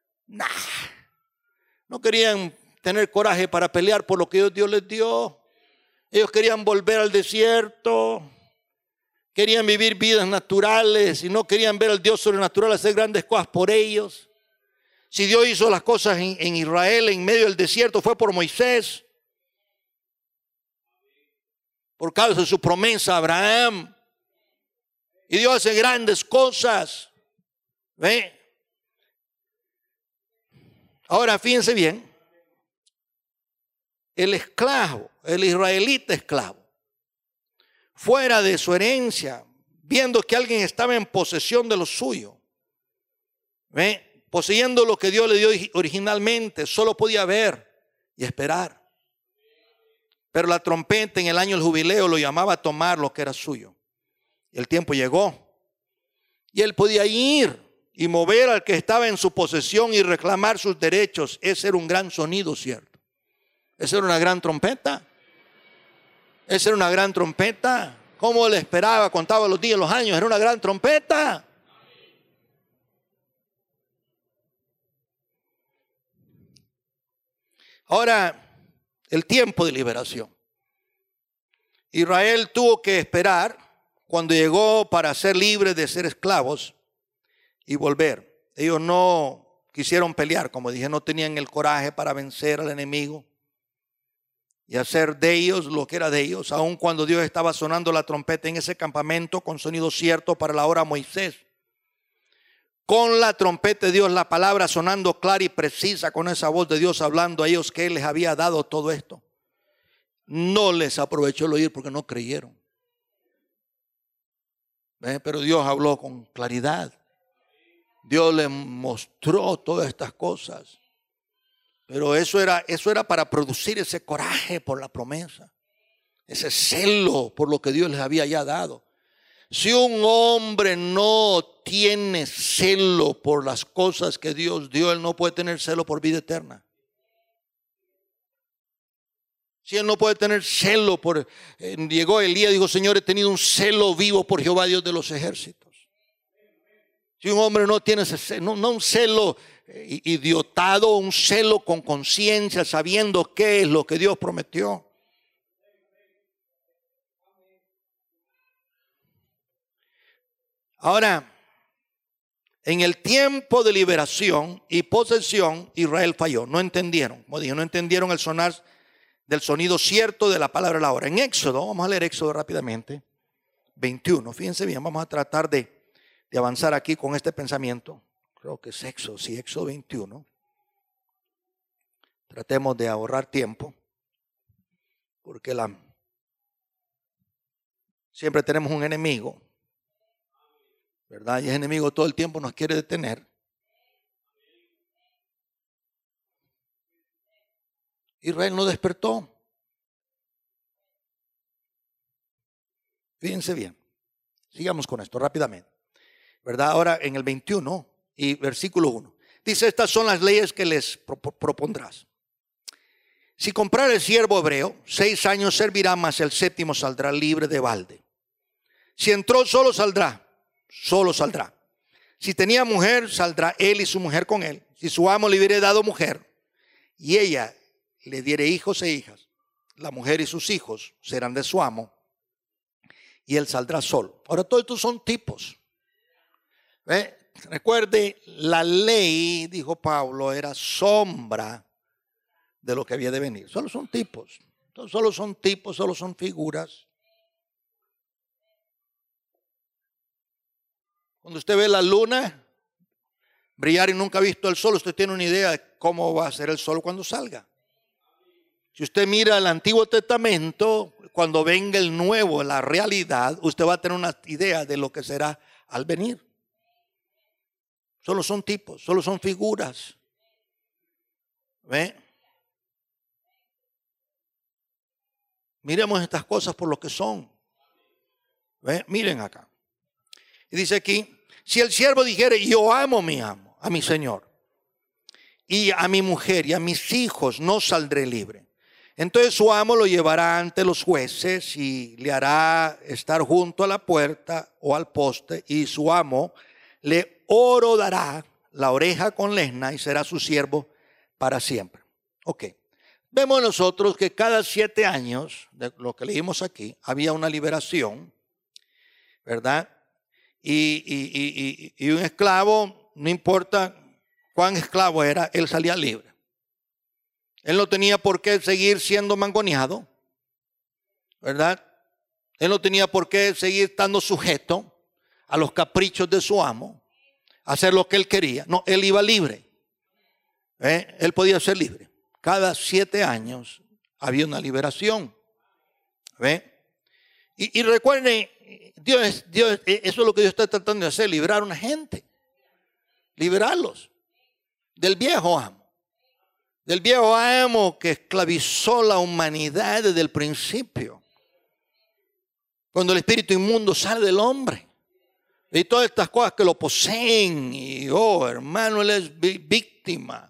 No querían tener coraje para pelear por lo que Dios les dio. Ellos querían volver al desierto. Querían vivir vidas naturales y no querían ver al Dios sobrenatural hacer grandes cosas por ellos. Si Dios hizo las cosas en Israel en medio del desierto fue por Moisés. Por causa de su promesa a Abraham. Y Dios hace grandes cosas. ¿Ve? Ahora fíjense bien. El esclavo, el israelita esclavo, fuera de su herencia, viendo que alguien estaba en posesión de lo suyo, ¿ve? Poseyendo lo que Dios le dio originalmente, solo podía ver y esperar. Pero la trompeta en el año del jubileo lo llamaba a tomar lo que era suyo. El tiempo llegó y él podía ir y mover al que estaba en su posesión y reclamar sus derechos. Ese era un gran sonido, ¿cierto? Esa era una gran trompeta. Esa era una gran trompeta. ¿Cómo le esperaba? Contaba los días, los años. Era una gran trompeta. Ahora, el tiempo de liberación. Israel tuvo que esperar cuando llegó para ser libre de ser esclavos y volver. Ellos no quisieron pelear, como dije, no tenían el coraje para vencer al enemigo y hacer de ellos lo que era de ellos, aun cuando Dios estaba sonando la trompeta en ese campamento con sonido cierto para la hora Moisés. Con la trompeta de Dios, la palabra sonando clara y precisa, con esa voz de Dios hablando a ellos que Él les había dado todo esto. No les aprovechó el oír porque no creyeron. Pero Dios habló con claridad. Dios les mostró todas estas cosas. Pero eso era para producir ese coraje por la promesa. Ese celo por lo que Dios les había ya dado. Si un hombre no tiene celo por las cosas que Dios dio, él no puede tener celo por vida eterna. Si él no puede tener celo por... llegó Elías y dijo, Señor, he tenido un celo vivo por Jehová, Dios de los ejércitos. Si un hombre no tiene ese celo, no un celo idiotado, un celo con conciencia, sabiendo qué es lo que Dios prometió. Ahora, en el tiempo de liberación y posesión, Israel falló. No entendieron, como dije, no entendieron el sonar del sonido cierto de la palabra de la hora. En Éxodo, vamos a leer Éxodo rápidamente, 21. Fíjense bien, vamos a tratar de avanzar aquí con este pensamiento. Creo que es Éxodo, sí, Éxodo 21. Tratemos de ahorrar tiempo, porque siempre tenemos un enemigo, ¿verdad? Y ese enemigo todo el tiempo nos quiere detener. Israel no despertó. Fíjense bien. Sigamos con esto rápidamente. ¿Verdad? Ahora en el 21 y versículo 1. Dice, estas son las leyes que les propondrás. Si comprare el siervo hebreo, 6 años servirá, mas el 7º saldrá libre de balde. Si entró, solo saldrá. Si tenía mujer, saldrá él y su mujer con él. Si su amo le hubiere dado mujer y ella le diere hijos e hijas, la mujer y sus hijos serán de su amo y él saldrá solo. Ahora, todos estos son tipos. Recuerde, la ley, dijo Pablo, era sombra de lo que había de venir. Solo son tipos, solo son figuras. Cuando usted ve la luna brillar y nunca ha visto el sol, usted tiene una idea de cómo va a ser el sol cuando salga. Si usted mira el Antiguo Testamento, cuando venga el nuevo, la realidad, usted va a tener una idea de lo que será al venir. Solo son tipos, solo son figuras. ¿Ve? Miremos estas cosas por lo que son. ¿Ve? Miren acá. Y dice aquí, si el siervo dijere, yo amo a mi amo, a mi señor, y a mi mujer y a mis hijos no saldré libre. Entonces su amo lo llevará ante los jueces y le hará estar junto a la puerta o al poste, y su amo le horodará la oreja con lesna y será su siervo para siempre. Ok. Vemos nosotros que cada 7 años, de lo que leímos aquí, había una liberación, ¿verdad? Y un esclavo, no importa cuán esclavo era, él salía libre. Él no tenía por qué seguir siendo mangoneado, ¿verdad? Él no tenía por qué seguir estando sujeto a los caprichos de su amo, hacer lo que él quería. No, él iba libre. Él podía ser libre. Cada 7 años había una liberación. ¿Ve? Y recuerden, Dios, eso es lo que Dios está tratando de hacer, librar a una gente. Liberarlos del viejo amo. Del viejo amo que esclavizó la humanidad desde el principio. Cuando el espíritu inmundo sale del hombre. Y todas estas cosas que lo poseen. Y hermano, él es víctima.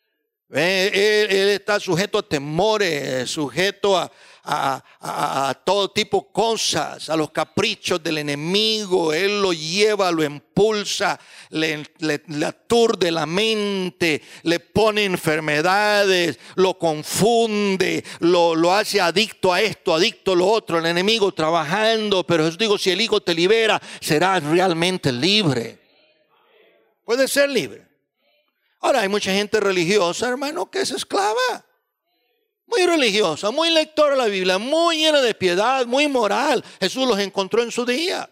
Él está sujeto a temores, sujeto a todo tipo de cosas, a los caprichos del enemigo. Él lo lleva, lo impulsa, le aturde la mente, le pone enfermedades, lo confunde, lo hace adicto a esto, adicto a lo otro, el enemigo trabajando. Pero Jesús dijo, si el Hijo te libera, serás realmente libre. Puedes ser libre. Ahora hay mucha gente religiosa, hermano, que es esclava. Muy religiosa, muy lectora de la Biblia, muy llena de piedad, muy moral. Jesús los encontró en su día.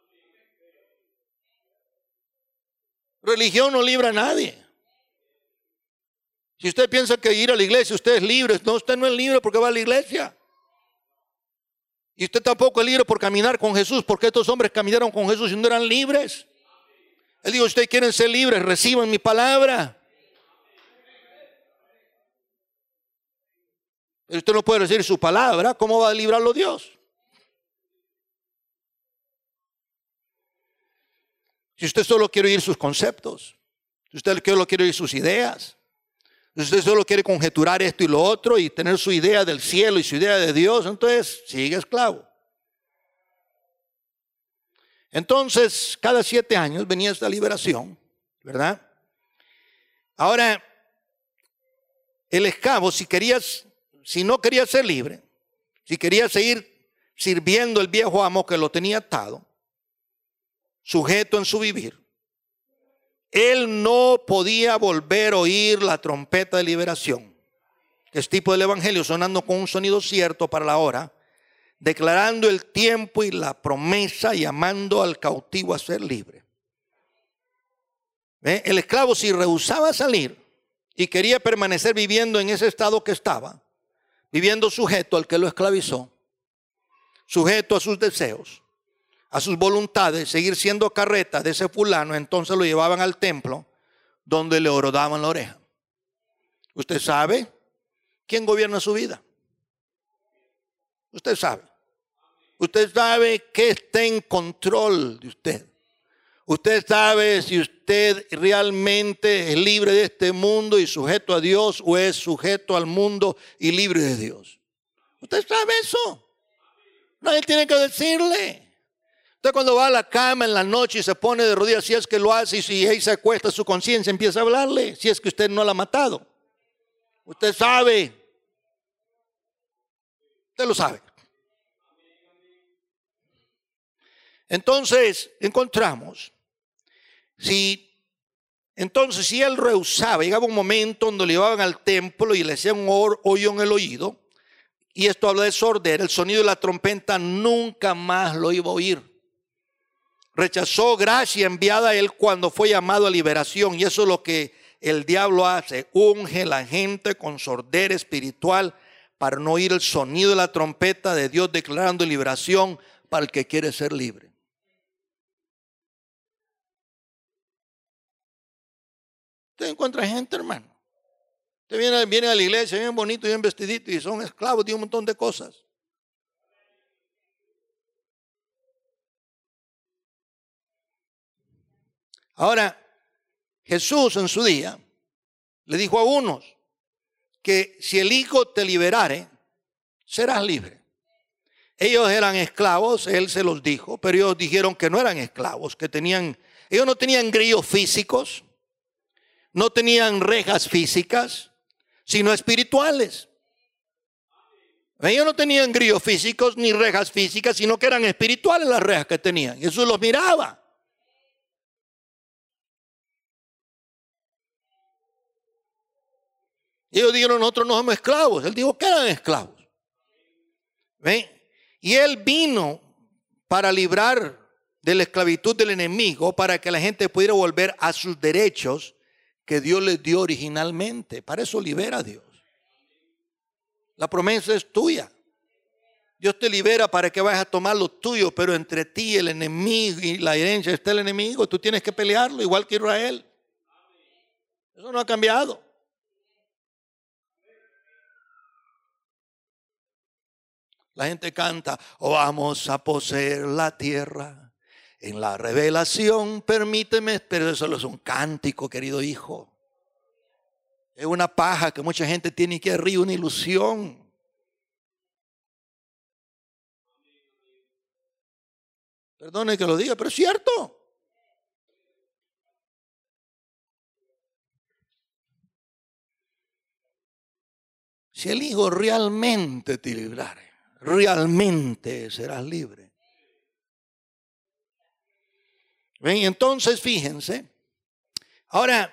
Religión no libra a nadie. Si usted piensa que ir a la iglesia usted es libre, no, usted no es libre porque va a la iglesia. Y usted tampoco es libre por caminar con Jesús, porque estos hombres caminaron con Jesús y no eran libres. Él dijo, ustedes quieren ser libres, reciban mi palabra. Pero usted no puede recibir su palabra, ¿cómo va a librarlo Dios? Si usted solo quiere oír sus conceptos, si usted solo quiere oír sus ideas, si usted solo quiere conjeturar esto y lo otro y tener su idea del cielo y su idea de Dios, entonces sigue esclavo. Entonces, cada 7 años venía esta liberación, ¿verdad? Ahora, el esclavo, si no quería ser libre, si quería seguir sirviendo el viejo amo que lo tenía atado, sujeto en su vivir, él no podía volver a oír la trompeta de liberación, que es tipo del evangelio, sonando con un sonido cierto para la hora, declarando el tiempo y la promesa, llamando al cautivo a ser libre. El esclavo, si rehusaba salir y quería permanecer viviendo en ese estado que estaba, viviendo sujeto al que lo esclavizó, sujeto a sus deseos, a sus voluntades, seguir siendo carreta de ese fulano, entonces lo llevaban al templo donde le horodaban la oreja. ¿Usted sabe quién gobierna su vida? Usted sabe. Usted sabe que está en control de usted. Usted sabe si usted realmente es libre de este mundo y sujeto a Dios, o es sujeto al mundo y libre de Dios. Usted sabe eso. Nadie tiene que decirle. Usted cuando va a la cama en la noche y se pone de rodillas, si es que lo hace, y si ahí se acuesta, su conciencia empieza a hablarle, si es que usted no la ha matado. Usted sabe. Usted lo sabe. Entonces encontramos, si él rehusaba, llegaba un momento donde le llevaban al templo y le hacían un hoyo en el oído, y esto habla de sordera, el sonido de la trompeta nunca más lo iba a oír. Rechazó gracia enviada a él cuando fue llamado a liberación, y eso es lo que el diablo hace, unge a la gente con sordera espiritual para no oír el sonido de la trompeta de Dios declarando liberación para el que quiere ser libre. Usted encuentra gente, hermano. Usted viene a la iglesia bien bonito, bien vestidito, y son esclavos de un montón de cosas. Ahora, Jesús en su día le dijo a unos que si el Hijo te liberare, serás libre. Ellos eran esclavos, Él se los dijo, pero ellos dijeron que no eran esclavos, ellos no tenían grillos físicos, no tenían rejas físicas, sino espirituales. Ellos no tenían grillos físicos ni rejas físicas, sino que eran espirituales las rejas que tenían. Jesús los miraba. Y ellos dijeron, nosotros no somos esclavos. Él dijo que eran esclavos. ¿Ven? Y Él vino para librar de la esclavitud del enemigo, para que la gente pudiera volver a sus derechos que Dios les dio originalmente. Para eso libera a Dios. La promesa es tuya. Dios te libera para que vayas a tomar lo tuyo, pero entre ti, el enemigo y la herencia está el enemigo. Tú tienes que pelearlo, igual que Israel. Eso no ha cambiado. La gente canta, oh, vamos a poseer la tierra en la revelación, permíteme, pero eso es un cántico, querido hijo. Es una paja que mucha gente tiene aquí arriba, una ilusión. Perdone que lo diga, pero es cierto. Si el Hijo realmente te librare, realmente serás libre. ¿Ven? Entonces fíjense, ahora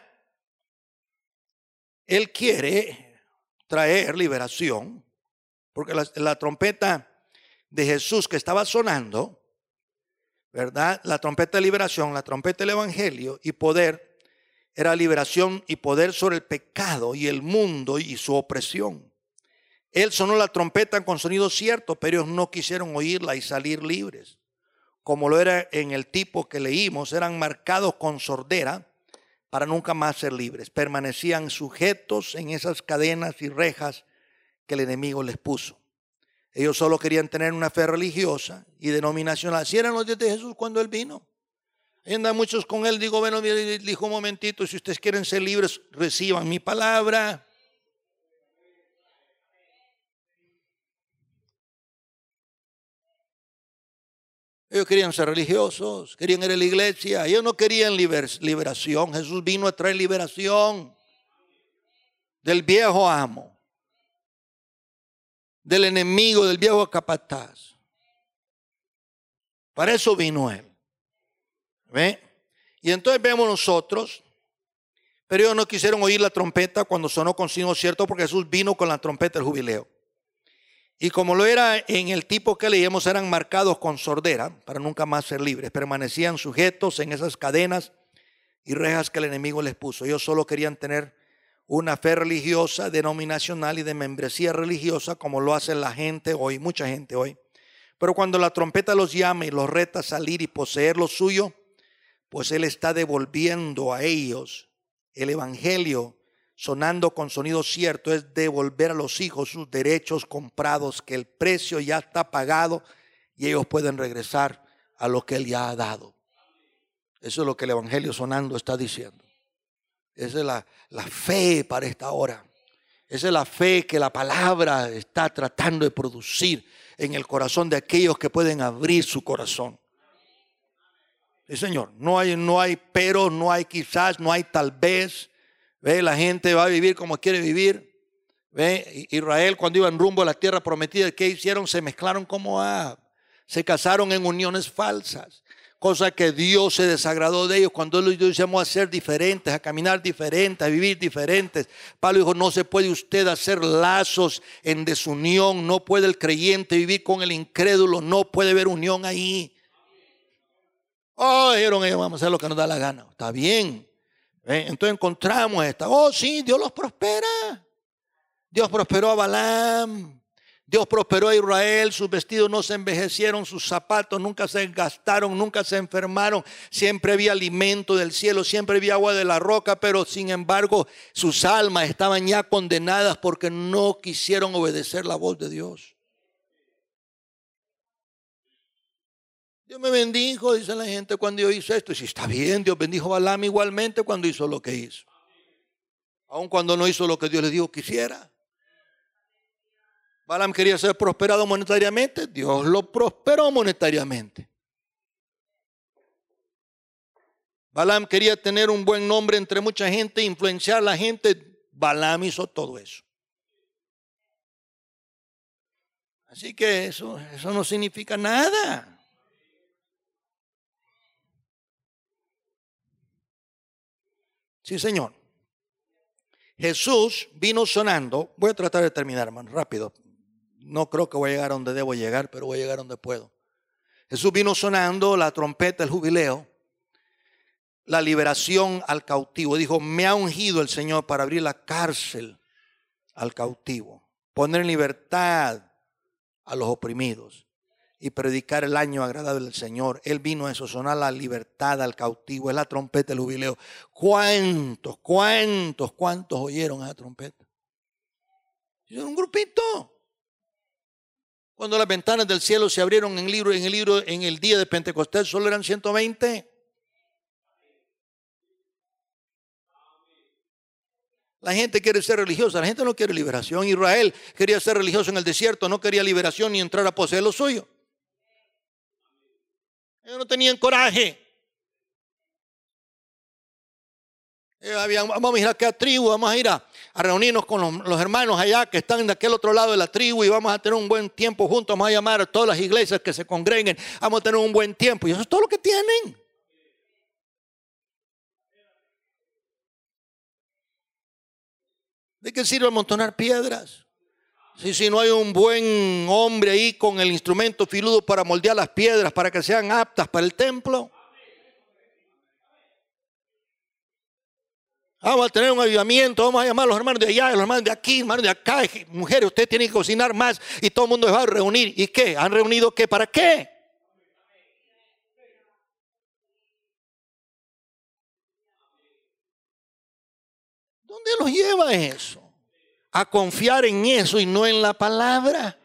Él quiere traer liberación, porque la trompeta de Jesús que estaba sonando, ¿verdad? La trompeta de liberación, la trompeta del evangelio y poder, era liberación y poder sobre el pecado y el mundo y su opresión. Él sonó la trompeta con sonido cierto, pero ellos no quisieron oírla y salir libres. Como lo era en el tipo que leímos, eran marcados con sordera para nunca más ser libres. Permanecían sujetos en esas cadenas y rejas que el enemigo les puso. Ellos solo querían tener una fe religiosa y denominacional. Así eran los días de Jesús cuando Él vino. Ahí andan muchos con Él. Digo, bueno, dijo un momentito, si ustedes quieren ser libres, reciban mi palabra. Ellos querían ser religiosos, querían ir a la iglesia. Ellos no querían liberación. Jesús vino a traer liberación del viejo amo, del enemigo, del viejo capataz. Para eso vino Él. ¿Ve? Y entonces vemos nosotros, pero ellos no quisieron oír la trompeta cuando sonó con signo cierto, porque Jesús vino con la trompeta del jubileo. Y como lo era en el tipo que leíamos, eran marcados con sordera para nunca más ser libres. Permanecían sujetos en esas cadenas y rejas que el enemigo les puso. Ellos solo querían tener una fe religiosa, denominacional y de membresía religiosa, como lo hace la gente hoy, mucha gente hoy. Pero cuando la trompeta los llama y los reta a salir y poseer lo suyo, pues Él está devolviendo a ellos el evangelio. Sonando con sonido cierto es devolver a los hijos sus derechos comprados, que el precio ya está pagado y ellos pueden regresar a lo que Él ya ha dado. Eso es lo que el evangelio sonando está diciendo. Esa es la fe para esta hora. Esa es la fe que la palabra está tratando de producir en el corazón de aquellos que pueden abrir su corazón. Sí, Señor, no hay pero, no hay quizás, no hay tal vez. ¿Ve? La gente va a vivir como quiere vivir. ¿Ve? Israel, cuando iban rumbo a la tierra prometida, ¿qué hicieron? Se mezclaron como se casaron en uniones falsas, cosa que Dios se desagradó de ellos cuando Él los llamó a ser diferentes, a caminar diferentes, a vivir diferentes. Pablo dijo, no se puede usted hacer lazos en desunión, no puede el creyente vivir con el incrédulo, no puede haber unión ahí. Oh, dijeron ellos, vamos a hacer lo que nos da la gana. Está bien. Entonces encontramos esta. Oh, sí, Dios los prospera. Dios prosperó a Balaam. Dios prosperó a Israel. Sus vestidos no se envejecieron, sus zapatos nunca se gastaron, nunca se enfermaron. Siempre había alimento del cielo, siempre había agua de la roca, pero sin embargo sus almas estaban ya condenadas porque no quisieron obedecer la voz de Dios. Dios me bendijo, dice la gente, cuando yo hice esto. Y si está bien, Dios bendijo a Balaam igualmente cuando hizo lo que hizo. Aun cuando no hizo lo que Dios le dijo que hiciera. Balaam quería ser prosperado monetariamente, Dios lo prosperó monetariamente. Balaam quería tener un buen nombre entre mucha gente, influenciar a la gente. Balaam hizo todo eso. Así que eso no significa nada. Sí, Señor. Jesús vino sonando. Voy a tratar de terminar, hermano, rápido. No creo que voy a llegar a donde debo llegar, pero voy a llegar a donde puedo. Jesús vino sonando la trompeta, el jubileo, la liberación al cautivo. Dijo, me ha ungido el Señor para abrir la cárcel al cautivo, poner en libertad a los oprimidos y predicar el año agradable del Señor. Él vino a eso, sonar la libertad al cautivo. Es la trompeta del jubileo. ¿Cuántos oyeron esa trompeta? Es un grupito. Cuando las ventanas del cielo se abrieron en el día de Pentecostés, solo eran 120. La gente quiere ser religiosa, la gente no quiere liberación. Israel quería ser religioso en el desierto, no quería liberación ni entrar a poseer lo suyo. Ellos no tenían coraje. Vamos a ir a aquella tribu, vamos a ir a reunirnos con los hermanos allá que están de aquel otro lado de la tribu y vamos a tener un buen tiempo juntos. Vamos a llamar a todas las iglesias que se congreguen. Vamos a tener un buen tiempo. Y eso es todo lo que tienen. ¿De qué sirve amontonar piedras? Si no hay un buen hombre ahí con el instrumento filudo para moldear las piedras para que sean aptas para el templo. Vamos a tener un avivamiento, vamos a llamar a los hermanos de allá, a los hermanos de aquí, hermanos de acá. Mujeres, ustedes tienen que cocinar más y todo el mundo se va a reunir. ¿Y qué? ¿Han reunido qué? ¿Para qué? ¿Dónde los lleva eso? A confiar en eso y no en la palabra.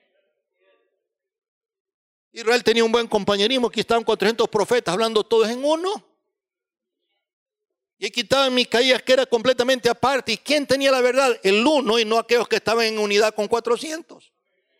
Israel tenía un buen compañerismo. Aquí estaban 400 profetas hablando todos en uno. Y aquí estaba Micaías, que era completamente aparte. ¿Y quién tenía la verdad? El uno, y no aquellos que estaban en unidad con 400.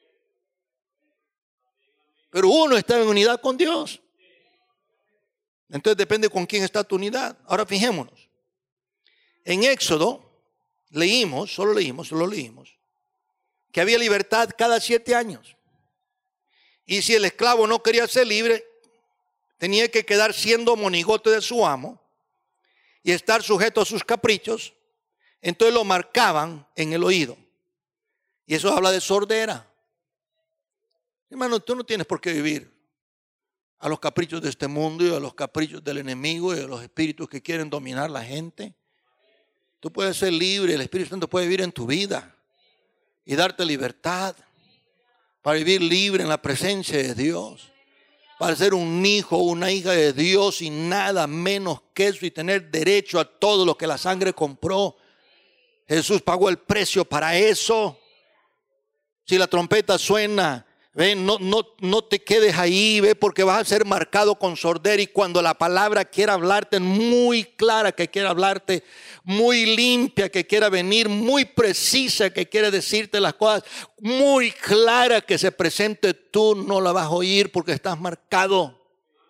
Pero uno estaba en unidad con Dios. Entonces depende con quién está tu unidad. Ahora fijémonos. En Éxodo solo leímos, que había libertad cada 7 años. Y si el esclavo no quería ser libre, tenía que quedar siendo monigote de su amo y estar sujeto a sus caprichos. Entonces lo marcaban en el oído. Y eso habla de sordera. Hermano, tú no tienes por qué vivir a los caprichos de este mundo y a los caprichos del enemigo y a los espíritus que quieren dominar la gente. Tú puedes ser libre, el Espíritu Santo puede vivir en tu vida y darte libertad para vivir libre en la presencia de Dios, para ser un hijo o una hija de Dios y nada menos que eso y tener derecho a todo lo que la sangre compró. Jesús pagó el precio para eso. Si la trompeta suena, ve, no te quedes ahí, ve, porque vas a ser marcado con sordera. Y cuando la palabra quiera hablarte muy clara, que quiera hablarte muy limpia, que quiera venir muy precisa, que quiera decirte las cosas muy claras que se presente, tú no la vas a oír porque estás marcado.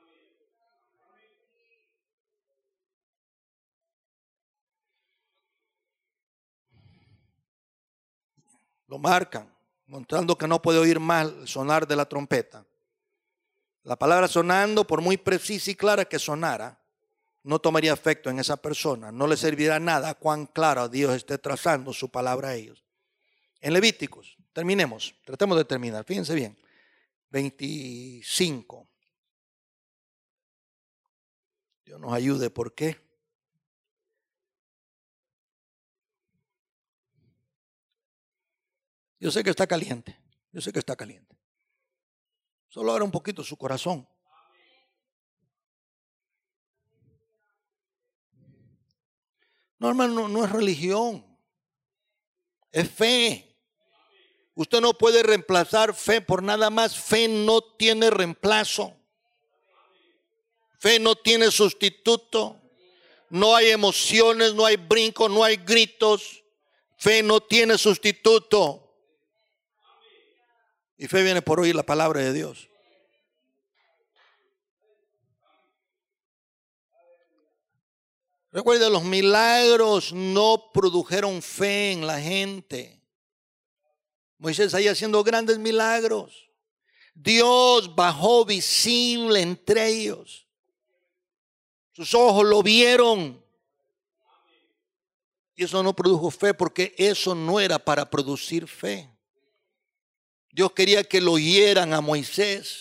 Lo marcan, mostrando que no puede oír más el sonar de la trompeta. La palabra sonando, por muy precisa y clara que sonara, no tomaría efecto en esa persona. No le servirá nada cuán claro Dios esté trazando su palabra a ellos. En Levíticos, tratemos de terminar. Fíjense bien, 25. Dios nos ayude, ¿por qué? Yo sé que está caliente. Solo abra un poquito su corazón. No, hermano, no es religión. Es fe. Usted no puede reemplazar fe por nada más. Fe no tiene reemplazo. Fe no tiene sustituto. No hay emociones, no hay brincos, no hay gritos. Fe no tiene sustituto. Y fe viene por oír la palabra de Dios. Recuerda, los milagros no produjeron fe en la gente. Moisés ahí haciendo grandes milagros. Dios bajó visible entre ellos. Sus ojos lo vieron. Y eso no produjo fe porque eso no era para producir fe. Dios quería que lo oyeran a Moisés.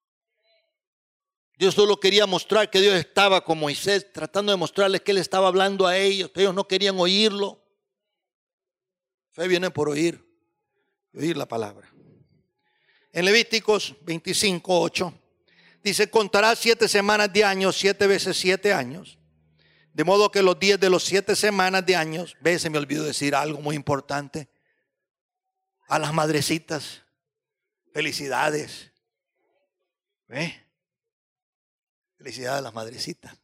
Dios solo quería mostrar que Dios estaba con Moisés, tratando de mostrarles que Él estaba hablando a ellos. Pero ellos no querían oírlo. Fe viene por oír la palabra. En Levíticos 25:8 dice: contarás 7 semanas de años, 7 veces 7 años. De modo que los días de los 7 semanas de años, se me olvidó decir algo muy importante. A las madrecitas, felicidades. Felicidades a las madrecitas.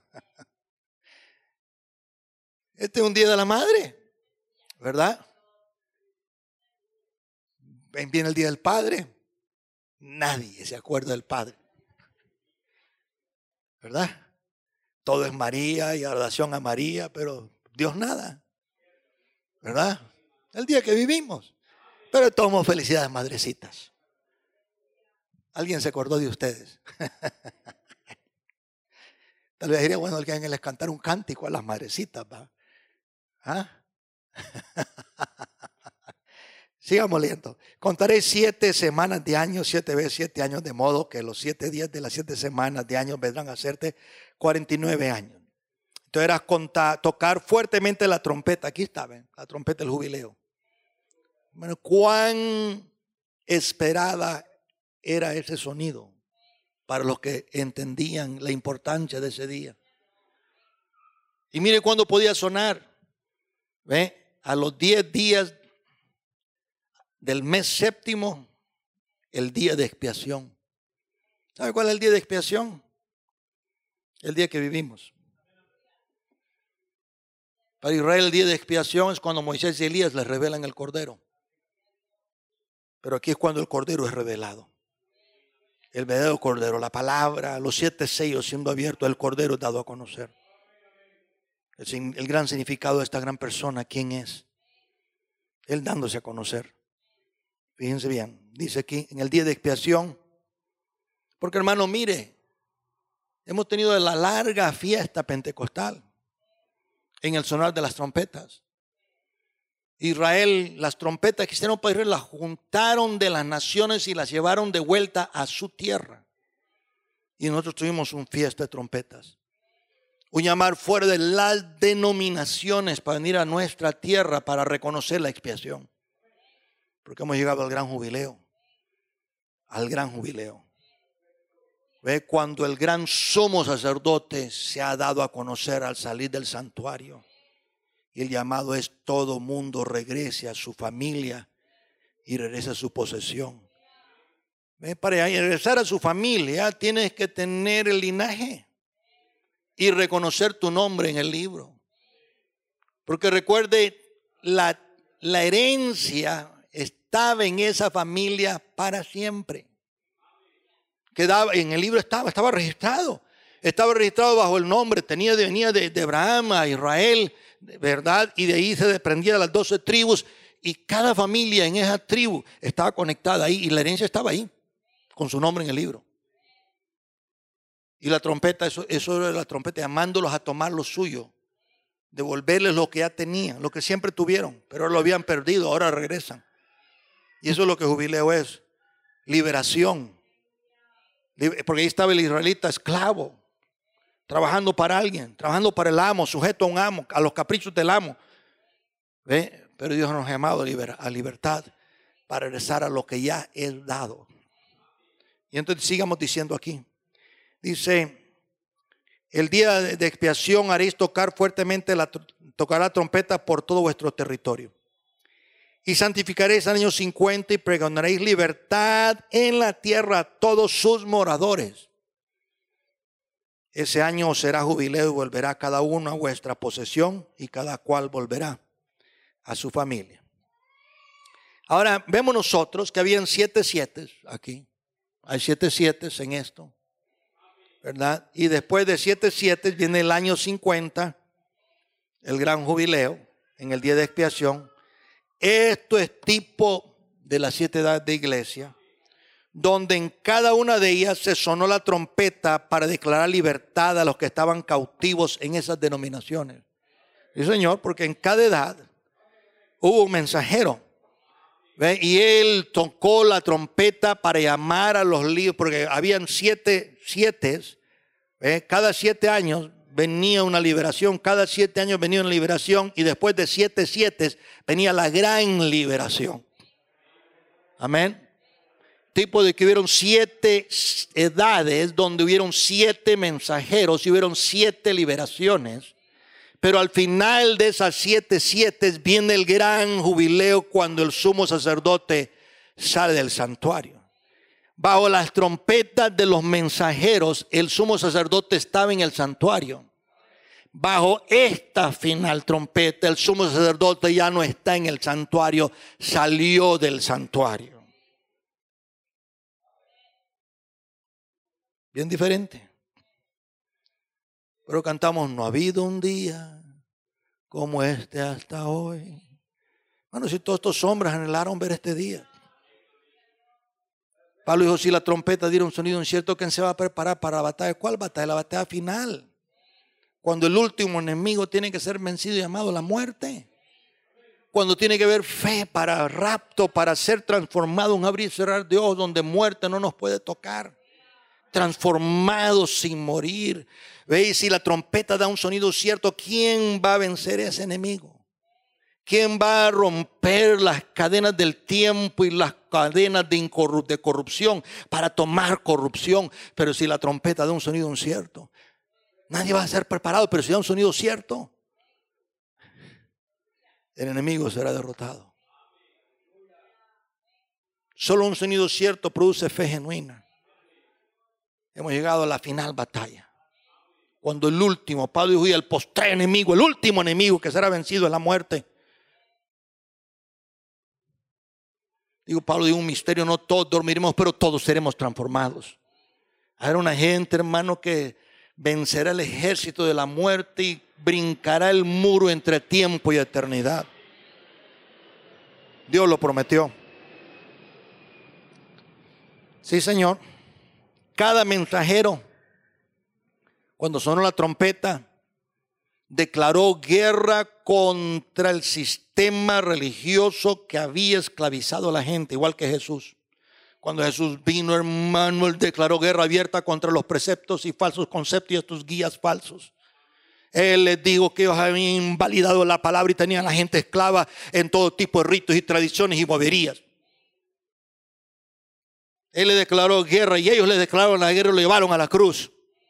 Este es un día de la madre, ¿verdad? Viene el día del padre. Nadie se acuerda del padre, ¿verdad? Todo es María y adoración a María, pero Dios nada, ¿verdad? El día que vivimos. Pero tomo felicidades, madrecitas. ¿Alguien se acordó de ustedes? Tal vez sería bueno que les cantar un cántico a las madrecitas, ¿va? ¿Ah? Sigamos leyendo. Contaré 7 semanas de años, 7 veces 7 años, de modo que los 7 días de las 7 semanas de años vendrán a hacerte 49 años. Entonces era tocar fuertemente la trompeta. Aquí está, ¿ven? La trompeta del jubileo. Bueno, cuán esperada era ese sonido para los que entendían la importancia de ese día. Y mire cuándo podía sonar. ¿Ve? A los 10 días del mes séptimo, el día de expiación. ¿Sabe cuál es el día de expiación? El día que vivimos. Para Israel el día de expiación es cuando Moisés y Elías les revelan el Cordero. Pero aquí es cuando el Cordero es revelado. El verdadero Cordero, la palabra, los 7 sellos siendo abiertos, el Cordero es dado a conocer. El gran significado de esta gran persona, ¿quién es? Él dándose a conocer. Fíjense bien, dice aquí, en el día de expiación. Porque hermano, mire, hemos tenido la larga fiesta pentecostal en el sonar de las trompetas. Israel, las trompetas que hicieron para Israel las juntaron de las naciones y las llevaron de vuelta a su tierra. Y nosotros tuvimos una fiesta de trompetas. Un llamar fuera de las denominaciones para venir a nuestra tierra para reconocer la expiación. Porque hemos llegado al gran jubileo. Al gran jubileo. Ve cuando el gran sumo sacerdote se ha dado a conocer al salir del santuario. Y el llamado es: todo mundo regrese a su familia y regrese a su posesión. ¿Ve? Para regresar a su familia tienes que tener el linaje y reconocer tu nombre en el libro. Porque recuerde, la herencia estaba en esa familia para siempre. Quedaba, en el libro estaba registrado. Estaba registrado bajo el nombre, venía de Abraham a Israel, ¿verdad? Y de ahí se desprendían las 12 tribus. Y cada familia en esa tribu estaba conectada ahí. Y la herencia estaba ahí, con su nombre en el libro. Y la trompeta, eso era la trompeta, llamándolos a tomar lo suyo. Devolverles lo que ya tenían, lo que siempre tuvieron. Pero lo habían perdido, ahora regresan. Y eso es lo que jubileo es. Liberación. Porque ahí estaba el israelita esclavo, trabajando para alguien, trabajando para el amo, sujeto a un amo, a los caprichos del amo. ¿Ve? Pero Dios nos ha llamado a libertad para regresar a lo que ya es dado. Y entonces sigamos diciendo aquí. Dice: el día de expiación haréis tocar fuertemente tocar la trompeta por todo vuestro territorio. Y santificaréis al año 50 y pregonaréis libertad en la tierra a todos sus moradores. Ese año será jubileo y volverá cada uno a vuestra posesión y cada cual volverá a su familia. Ahora vemos nosotros que habían 7 7 aquí. Hay 7 7 en esto, ¿verdad? Y después de 7 7 viene el año 50, el gran jubileo, en el día de expiación. Esto es tipo de las 7 edades de iglesia, donde en cada una de ellas se sonó la trompeta para declarar libertad a los que estaban cautivos en esas denominaciones. Sí, Señor, porque en cada edad hubo un mensajero. ¿Ve? Y él tocó la trompeta para llamar a los líos, porque habían 7 7. Cada 7 años venía una liberación, cada 7 años venía una liberación, y después de 7 7 venía la gran liberación. Amén. Tipo de que hubieron 7 edades donde hubieron 7 mensajeros y hubieron 7 liberaciones. Pero al final de esas 7 7 viene el gran jubileo, cuando el sumo sacerdote sale del santuario. Bajo las trompetas de los mensajeros, el sumo sacerdote estaba en el santuario. Bajo esta final trompeta, el sumo sacerdote ya no está en el santuario, salió del santuario. Bien diferente. Pero cantamos: no ha habido un día como este hasta hoy. Bueno, si todos estos hombres anhelaron ver este día. Pablo dijo: si la trompeta diera un sonido incierto, ¿quién se va a preparar para la batalla? ¿Cuál batalla? La batalla final. Cuando el último enemigo tiene que ser vencido y llamado la muerte. Cuando tiene que haber fe para rapto, para ser transformado, un abrir y cerrar de ojos donde muerte no nos puede tocar. Transformados sin morir. ¿Veis? Si la trompeta da un sonido cierto, ¿quién va a vencer a ese enemigo? ¿Quién va a romper las cadenas del tiempo y las cadenas de corrupción para tomar corrupción? Pero si la trompeta da un sonido incierto, nadie va a ser preparado. Pero si da un sonido cierto, el enemigo será derrotado. Solo un sonido cierto produce fe genuina. Hemos llegado a la final batalla. Cuando el último, Pablo dijo, y el postrer enemigo, el último enemigo que será vencido es la muerte. Pablo dijo un misterio: no todos dormiremos, pero todos seremos transformados. Habrá una gente, hermano, que vencerá el ejército de la muerte y brincará el muro entre tiempo y eternidad. Dios lo prometió. Sí, Señor. Cada mensajero, cuando sonó la trompeta, declaró guerra contra el sistema religioso que había esclavizado a la gente, igual que Jesús. Cuando Jesús vino, hermano, él declaró guerra abierta contra los preceptos y falsos conceptos y estos guías falsos. Él les dijo que ellos habían invalidado la palabra y tenían a la gente esclava en todo tipo de ritos y tradiciones y boberías. Él le declaró guerra y ellos le declararon la guerra y lo llevaron a la cruz.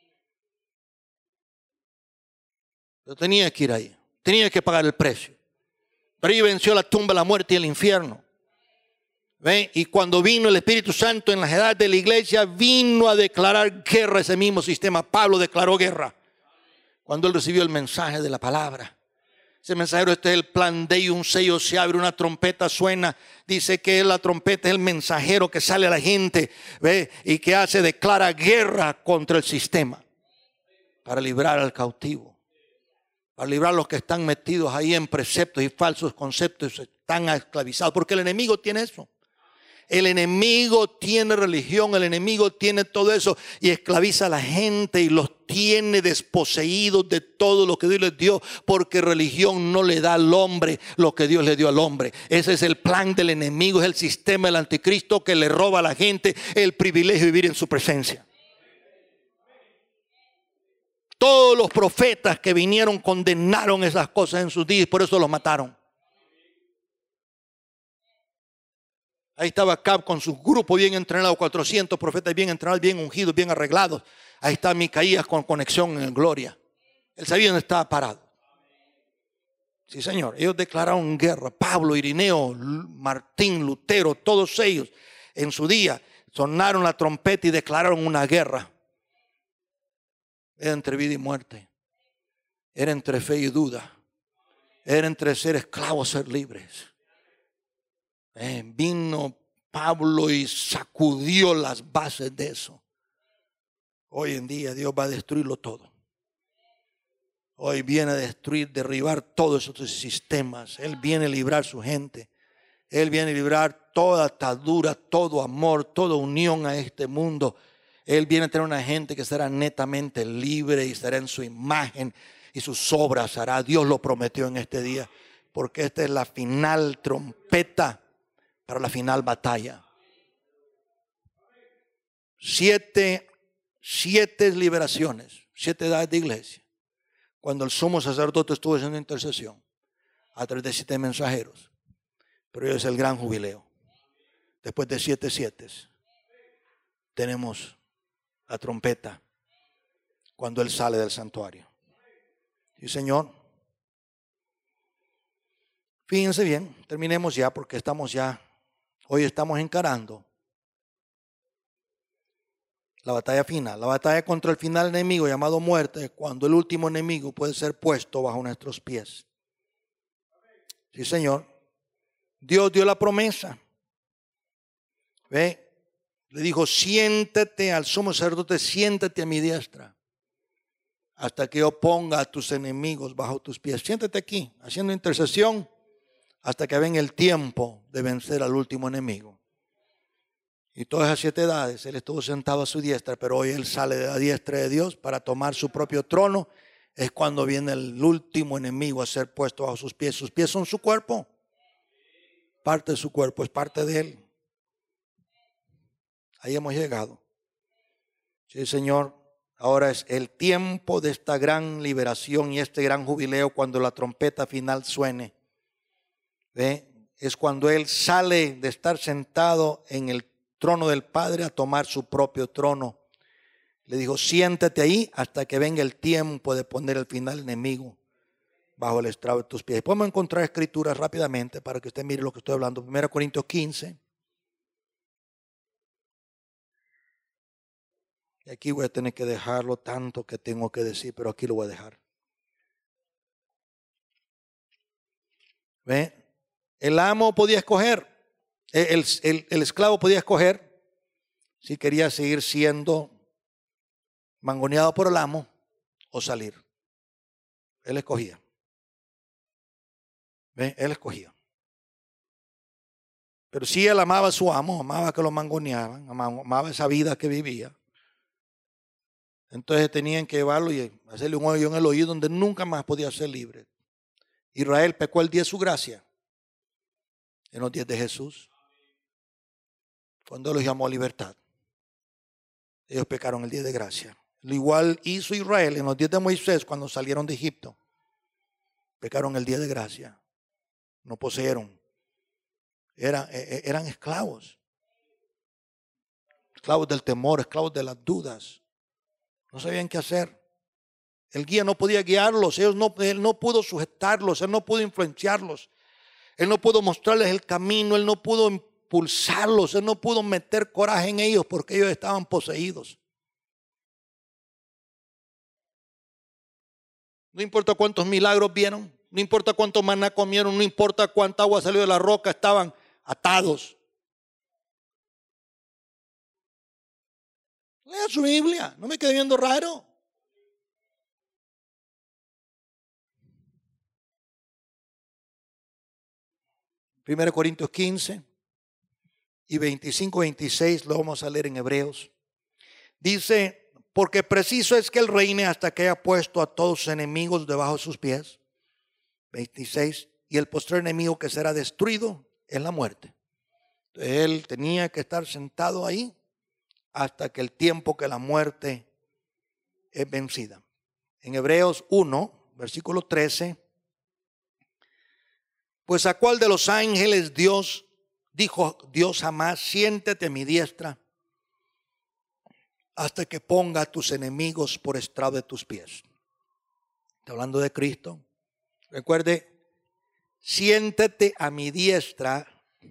Pero tenía que ir ahí, tenía que pagar el precio. Pero ahí venció la tumba, la muerte y el infierno. ¿Ven? Y cuando vino el Espíritu Santo en las edades de la iglesia, vino a declarar guerra a ese mismo sistema. Pablo declaró guerra cuando él recibió el mensaje de la palabra. Ese mensajero, este es el plan de un sello se abre, una trompeta suena. Dice que la trompeta es el mensajero que sale a la gente, ¿ve? Y que declara guerra contra el sistema para librar al cautivo, para librar a los que están metidos ahí en preceptos y falsos conceptos, están esclavizados, porque el enemigo tiene eso. El enemigo tiene religión, el enemigo tiene todo eso y esclaviza a la gente y los tiene desposeídos de todo lo que Dios les dio, porque religión no le da al hombre lo que Dios le dio al hombre. Ese es el plan del enemigo, es el sistema del anticristo que le roba a la gente el privilegio de vivir en su presencia. Todos los profetas que vinieron condenaron esas cosas en sus días y por eso los mataron. Ahí estaba Acab con su grupo bien entrenado, 400 profetas bien entrenados, bien ungidos, bien arreglados. Ahí está Micaías con conexión en gloria. Él sabía dónde estaba parado. Sí, Señor. Ellos declararon guerra. Pablo, Irineo, Martín, Lutero, todos ellos en su día sonaron la trompeta y declararon una guerra. Era entre vida y muerte. Era entre fe y duda. Era entre ser esclavos, ser libres. Vino Pablo y sacudió las bases de eso. Hoy en día Dios va a destruirlo todo. Hoy viene a destruir, derribar todos esos sistemas. Él viene a librar a su gente. Él viene a librar toda atadura, todo amor, toda unión a este mundo. Él viene a tener una gente que será netamente libre y estará en su imagen y sus obras hará. Dios lo prometió en este día, porque esta es la final trompeta para la final batalla. 7 liberaciones, 7 edades de iglesia. Cuando el sumo sacerdote estuvo haciendo intercesión a través de 7 mensajeros. Pero hoy es el gran jubileo. Después de 7 tenemos la trompeta cuando Él sale del santuario. Sí, Señor. Fíjense bien, terminemos ya porque hoy estamos encarando la batalla final. La batalla contra el final enemigo llamado muerte es cuando el último enemigo puede ser puesto bajo nuestros pies. Sí, Señor. Dios dio la promesa. ¿Ve? Le dijo, siéntate al sumo sacerdote, siéntate a mi diestra, hasta que yo ponga a tus enemigos bajo tus pies. Siéntate aquí, haciendo intercesión, hasta que venga el tiempo de vencer al último enemigo. Y todas esas 7 edades, Él estuvo sentado a su diestra, pero hoy Él sale de la diestra de Dios para tomar su propio trono. Es cuando viene el último enemigo a ser puesto bajo sus pies. Sus pies son su cuerpo. Parte de su cuerpo, es parte de Él. Ahí hemos llegado. Sí, Señor. Ahora es el tiempo de esta gran liberación y este gran jubileo cuando la trompeta final suene. ¿Ve? Es cuando Él sale de estar sentado en el trono del Padre a tomar su propio trono. Le dijo, siéntate ahí hasta que venga el tiempo de poner el final enemigo bajo el estrado de tus pies. Podemos encontrar escrituras rápidamente para que usted mire lo que estoy hablando. 1 Corintios 15. Y aquí voy a tener que dejarlo tanto que tengo que decir, pero aquí lo voy a dejar. ¿Ve? El amo podía escoger, el esclavo podía escoger si quería seguir siendo mangoneado por el amo o salir. Él escogía. ¿Ve? Él escogía. Pero si él amaba a su amo, amaba que lo mangoneaban, amaba esa vida que vivía. Entonces tenían que llevarlo y hacerle un hoyo en el oído donde nunca más podía ser libre. Israel pecó el día de su gracia, en los días de Jesús, cuando los llamó a libertad. Ellos pecaron el día de gracia. Lo igual hizo Israel en los días de Moisés cuando salieron de Egipto. Pecaron el día de gracia. No poseyeron. Eran esclavos. Esclavos del temor, esclavos de las dudas. No sabían qué hacer. El guía no podía guiarlos. Él no pudo sujetarlos. Él no pudo influenciarlos. Él no pudo mostrarles el camino. Él no pudo impulsarlos. Él no pudo meter coraje en ellos porque ellos estaban poseídos. No importa cuántos milagros vieron. No importa cuánto maná comieron. No importa cuánta agua salió de la roca. Estaban atados. Lea su Biblia. No me quede viendo raro. Primero Corintios 15 y 25-26 lo vamos a leer en Hebreos. Dice, porque preciso es que Él reine hasta que haya puesto a todos sus enemigos debajo de sus pies. 26, y el postrer enemigo que será destruido es la muerte. Entonces, Él tenía que estar sentado ahí hasta que el tiempo que la muerte es vencida. En Hebreos 1, versículo 13. Pues a cuál de los ángeles dijo Dios jamás, siéntate a mi diestra hasta que ponga a tus enemigos por estrado de tus pies. Está hablando de Cristo. Recuerde, siéntate a mi diestra.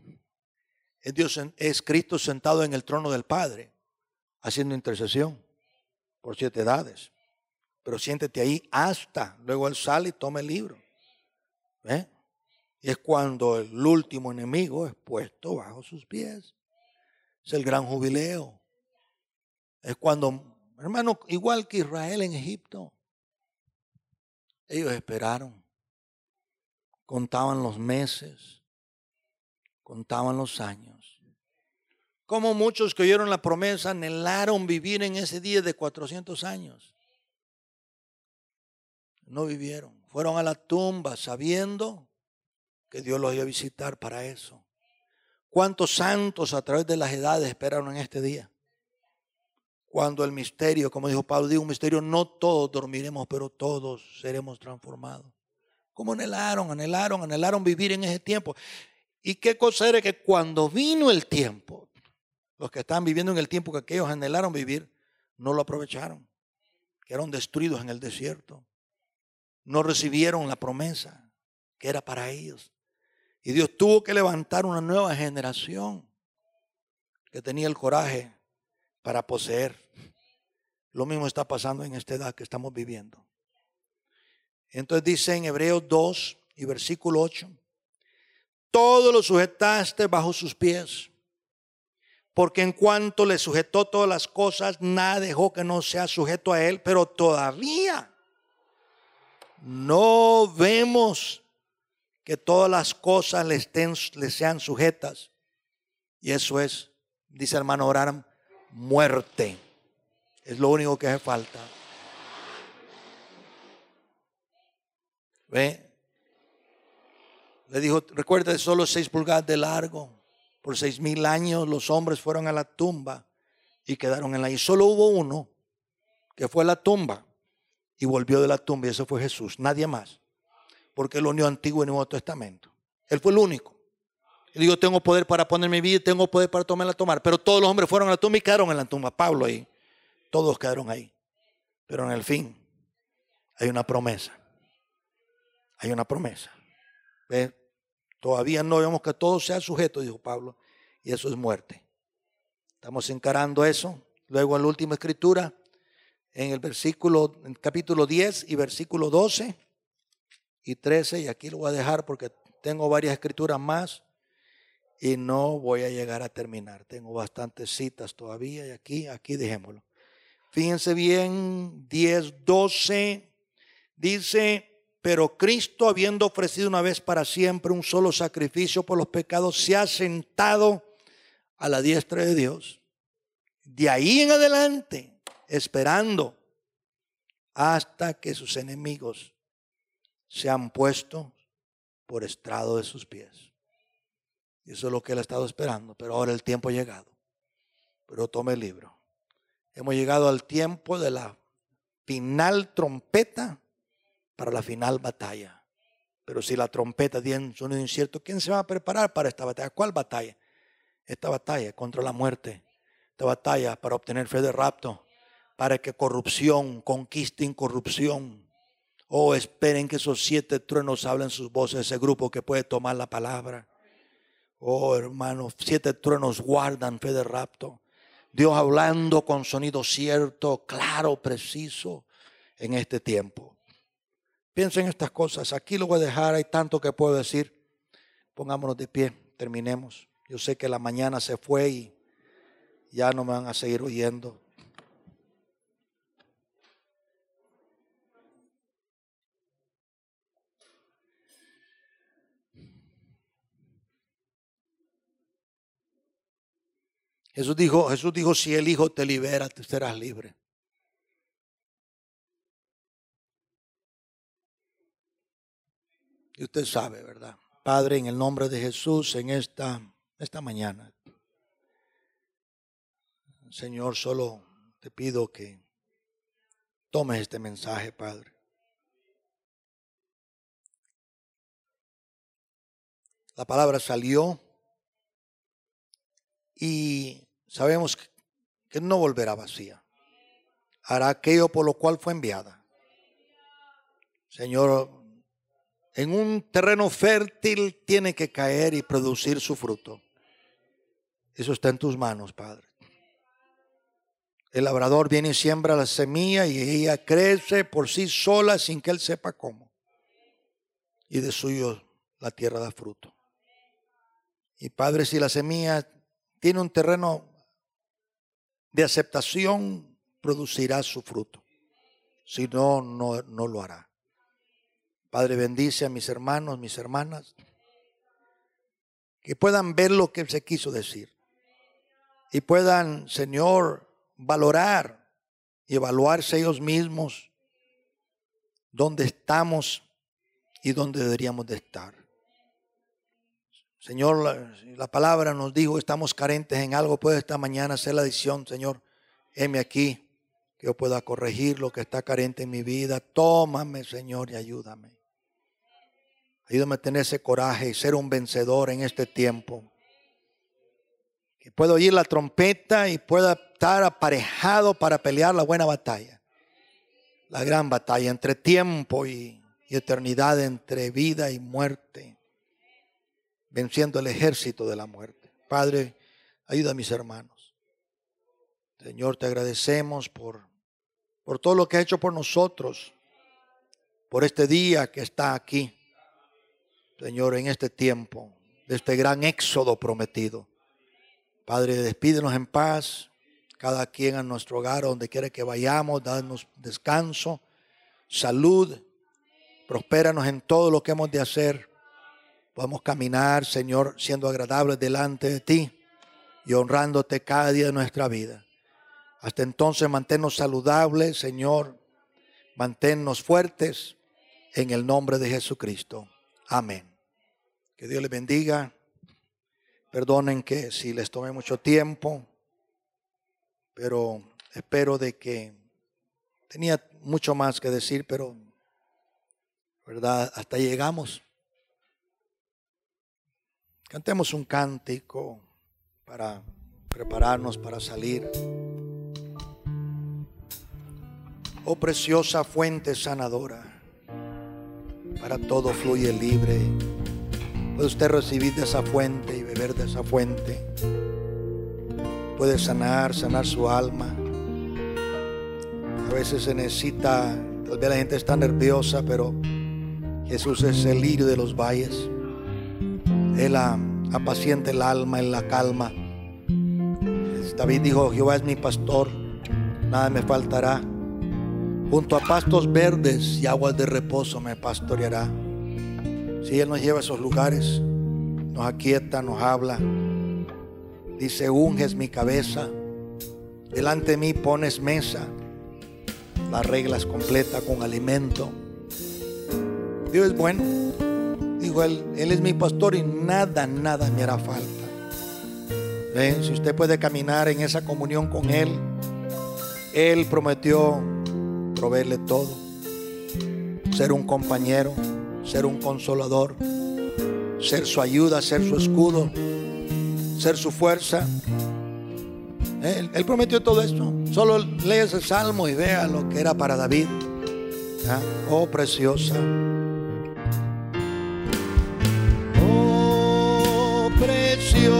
Es Cristo sentado en el trono del Padre, haciendo intercesión por 7 edades. pero siéntete ahí hasta. Luego él sale y toma el libro. ¿Ve? Y es cuando el último enemigo es puesto bajo sus pies. Es el gran jubileo. Es cuando, hermano, igual que Israel en Egipto, ellos esperaron. Contaban los meses, contaban los años. Como muchos que oyeron la promesa anhelaron vivir en ese día de 400 años. No vivieron. Fueron a la tumba sabiendo que Dios los iba a visitar para eso. ¿Cuántos santos a través de las edades esperaron en este día? Cuando el misterio, como dijo Pablo, digo un misterio, no todos dormiremos, pero todos seremos transformados. Como anhelaron vivir en ese tiempo. ¿Y qué cosa era? Que cuando vino el tiempo, los que estaban viviendo en el tiempo que aquellos anhelaron vivir, no lo aprovecharon. Quedaron destruidos en el desierto. No recibieron la promesa que era para ellos. Y Dios tuvo que levantar una nueva generación que tenía el coraje para poseer. Lo mismo está pasando en esta edad que estamos viviendo. Entonces dice en Hebreos 2 y versículo 8, todo lo sujetaste bajo sus pies, porque en cuanto le sujetó todas las cosas, nada dejó que no sea sujeto a él, pero todavía no vemos que todas las cosas le sean sujetas. Y eso es, dice hermano Abraham, muerte. Es lo único que hace falta. ¿Ve? Le dijo, recuerda, solo 6 pulgadas de largo. Por 6,000 años los hombres fueron a la tumba y quedaron en la. Y solo hubo uno que fue a la tumba y volvió de la tumba, y ese fue Jesús, nadie más. Porque él unió Antiguo y Nuevo Testamento. Él fue el único. Él dijo, tengo poder para poner mi vida y tengo poder para tomar. Pero todos los hombres fueron a la tumba y quedaron en la tumba. Pablo ahí. Todos quedaron ahí. Pero en el fin hay una promesa. Hay una promesa. ¿Ve? Todavía no vemos que todo sea sujeto, dijo Pablo. Y eso es muerte. Estamos encarando eso. Luego en la última escritura, en el capítulo 10 y versículo 12 y 13. Y aquí lo voy a dejar porque tengo varias escrituras más. Y no voy a llegar a terminar. Tengo bastantes citas todavía. Y aquí dejémoslo. Fíjense bien, 10, 12. Dice, pero Cristo, habiendo ofrecido una vez para siempre un solo sacrificio por los pecados, se ha sentado a la diestra de Dios. De ahí en adelante, esperando hasta que sus enemigos sean puestos por estrado de sus pies. Y eso es lo que él ha estado esperando. Pero ahora el tiempo ha llegado. Pero tome el libro. Hemos llegado al tiempo de la final trompeta para la final batalla. Pero si la trompeta tiene un sonido incierto, ¿quién se va a preparar para esta batalla? ¿Cuál batalla? Esta batalla contra la muerte. Esta batalla para obtener fe de rapto. Para que corrupción conquiste incorrupción. Oh, esperen que esos 7 truenos hablen sus voces. Ese grupo que puede tomar la palabra. Oh, hermanos, 7 truenos guardan fe de rapto. Dios hablando con sonido cierto, claro, preciso en este tiempo. Piensen en estas cosas. Aquí lo voy a dejar. Hay tanto que puedo decir. Pongámonos de pie. Terminemos. Yo sé que la mañana se fue y ya no me van a seguir oyendo. Jesús dijo, si el Hijo te libera, tú serás libre. Y usted sabe, ¿verdad? Padre, en el nombre de Jesús, en esta mañana, Señor, solo te pido que tomes este mensaje, Padre. La palabra salió y sabemos que no volverá vacía. Hará aquello por lo cual fue enviada. Señor, en un terreno fértil tiene que caer y producir su fruto. Eso está en tus manos, Padre. El labrador viene y siembra la semilla y ella crece por sí sola sin que él sepa cómo. Y de suyo la tierra da fruto. Y Padre, si la semilla tiene un terreno de aceptación, producirá su fruto. Si no, no lo hará. Padre, bendice a mis hermanos, mis hermanas, que puedan ver lo que se quiso decir. Y puedan, Señor, valorar y evaluarse ellos mismos dónde estamos y dónde deberíamos de estar. Señor, la palabra nos dijo, estamos carentes en algo, puede esta mañana hacer la decisión, Señor, heme aquí, que yo pueda corregir lo que está carente en mi vida. Tómame, Señor, y ayúdame. Ayúdame a tener ese coraje y ser un vencedor en este tiempo. Que pueda oír la trompeta y pueda estar aparejado para pelear la buena batalla. La gran batalla entre tiempo y eternidad, entre vida y muerte. Venciendo el ejército de la muerte. Padre, ayuda a mis hermanos. Señor, te agradecemos por todo lo que has hecho por nosotros. Por este día que está aquí. Señor, en este tiempo, de este gran éxodo prometido. Padre, despídenos en paz, cada quien a nuestro hogar, donde quiera que vayamos, danos descanso, salud, prospéranos en todo lo que hemos de hacer. Podamos caminar, Señor, siendo agradables delante de ti y honrándote cada día de nuestra vida. Hasta entonces, manténnos saludables, Señor, manténnos fuertes en el nombre de Jesucristo. Amén. Que Dios les bendiga. Perdonen que si les tomé mucho tiempo, pero espero de que tenía mucho más que decir, pero verdad, hasta llegamos. Cantemos un cántico para prepararnos para salir. Oh preciosa fuente sanadora, para todo fluye libre. Puede usted recibir de esa fuente y beber de esa fuente. Puede sanar su alma. A veces se necesita, tal vez la gente está nerviosa, pero Jesús es el lirio de los valles. Él apacienta el alma, Él la calma. David dijo, Jehová es mi pastor, nada me faltará. Junto a pastos verdes y aguas de reposo me pastoreará. Si Él nos lleva a esos lugares, nos aquieta, nos habla. Dice, unges mi cabeza, delante de mí pones mesa, la reglas completa con alimento. Dios es bueno. Dijo Él es mi pastor y nada me hará falta. ¿Ven? Si usted puede caminar en esa comunión con Él, Él prometió proveerle todo. Ser un compañero, ser un consolador, ser su ayuda, ser su escudo, ser su fuerza. Él prometió todo esto. Solo lee ese salmo y vea lo que era para David. Oh preciosa, oh preciosa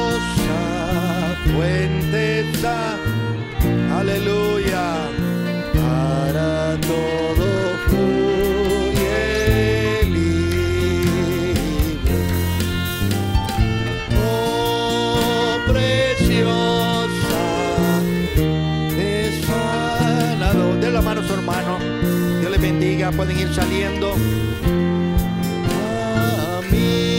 fuente está, aleluya, para todo fluye libre. Oh preciosa de sanador. Den la mano a su hermano. Dios les bendiga. Pueden ir saliendo. Amén.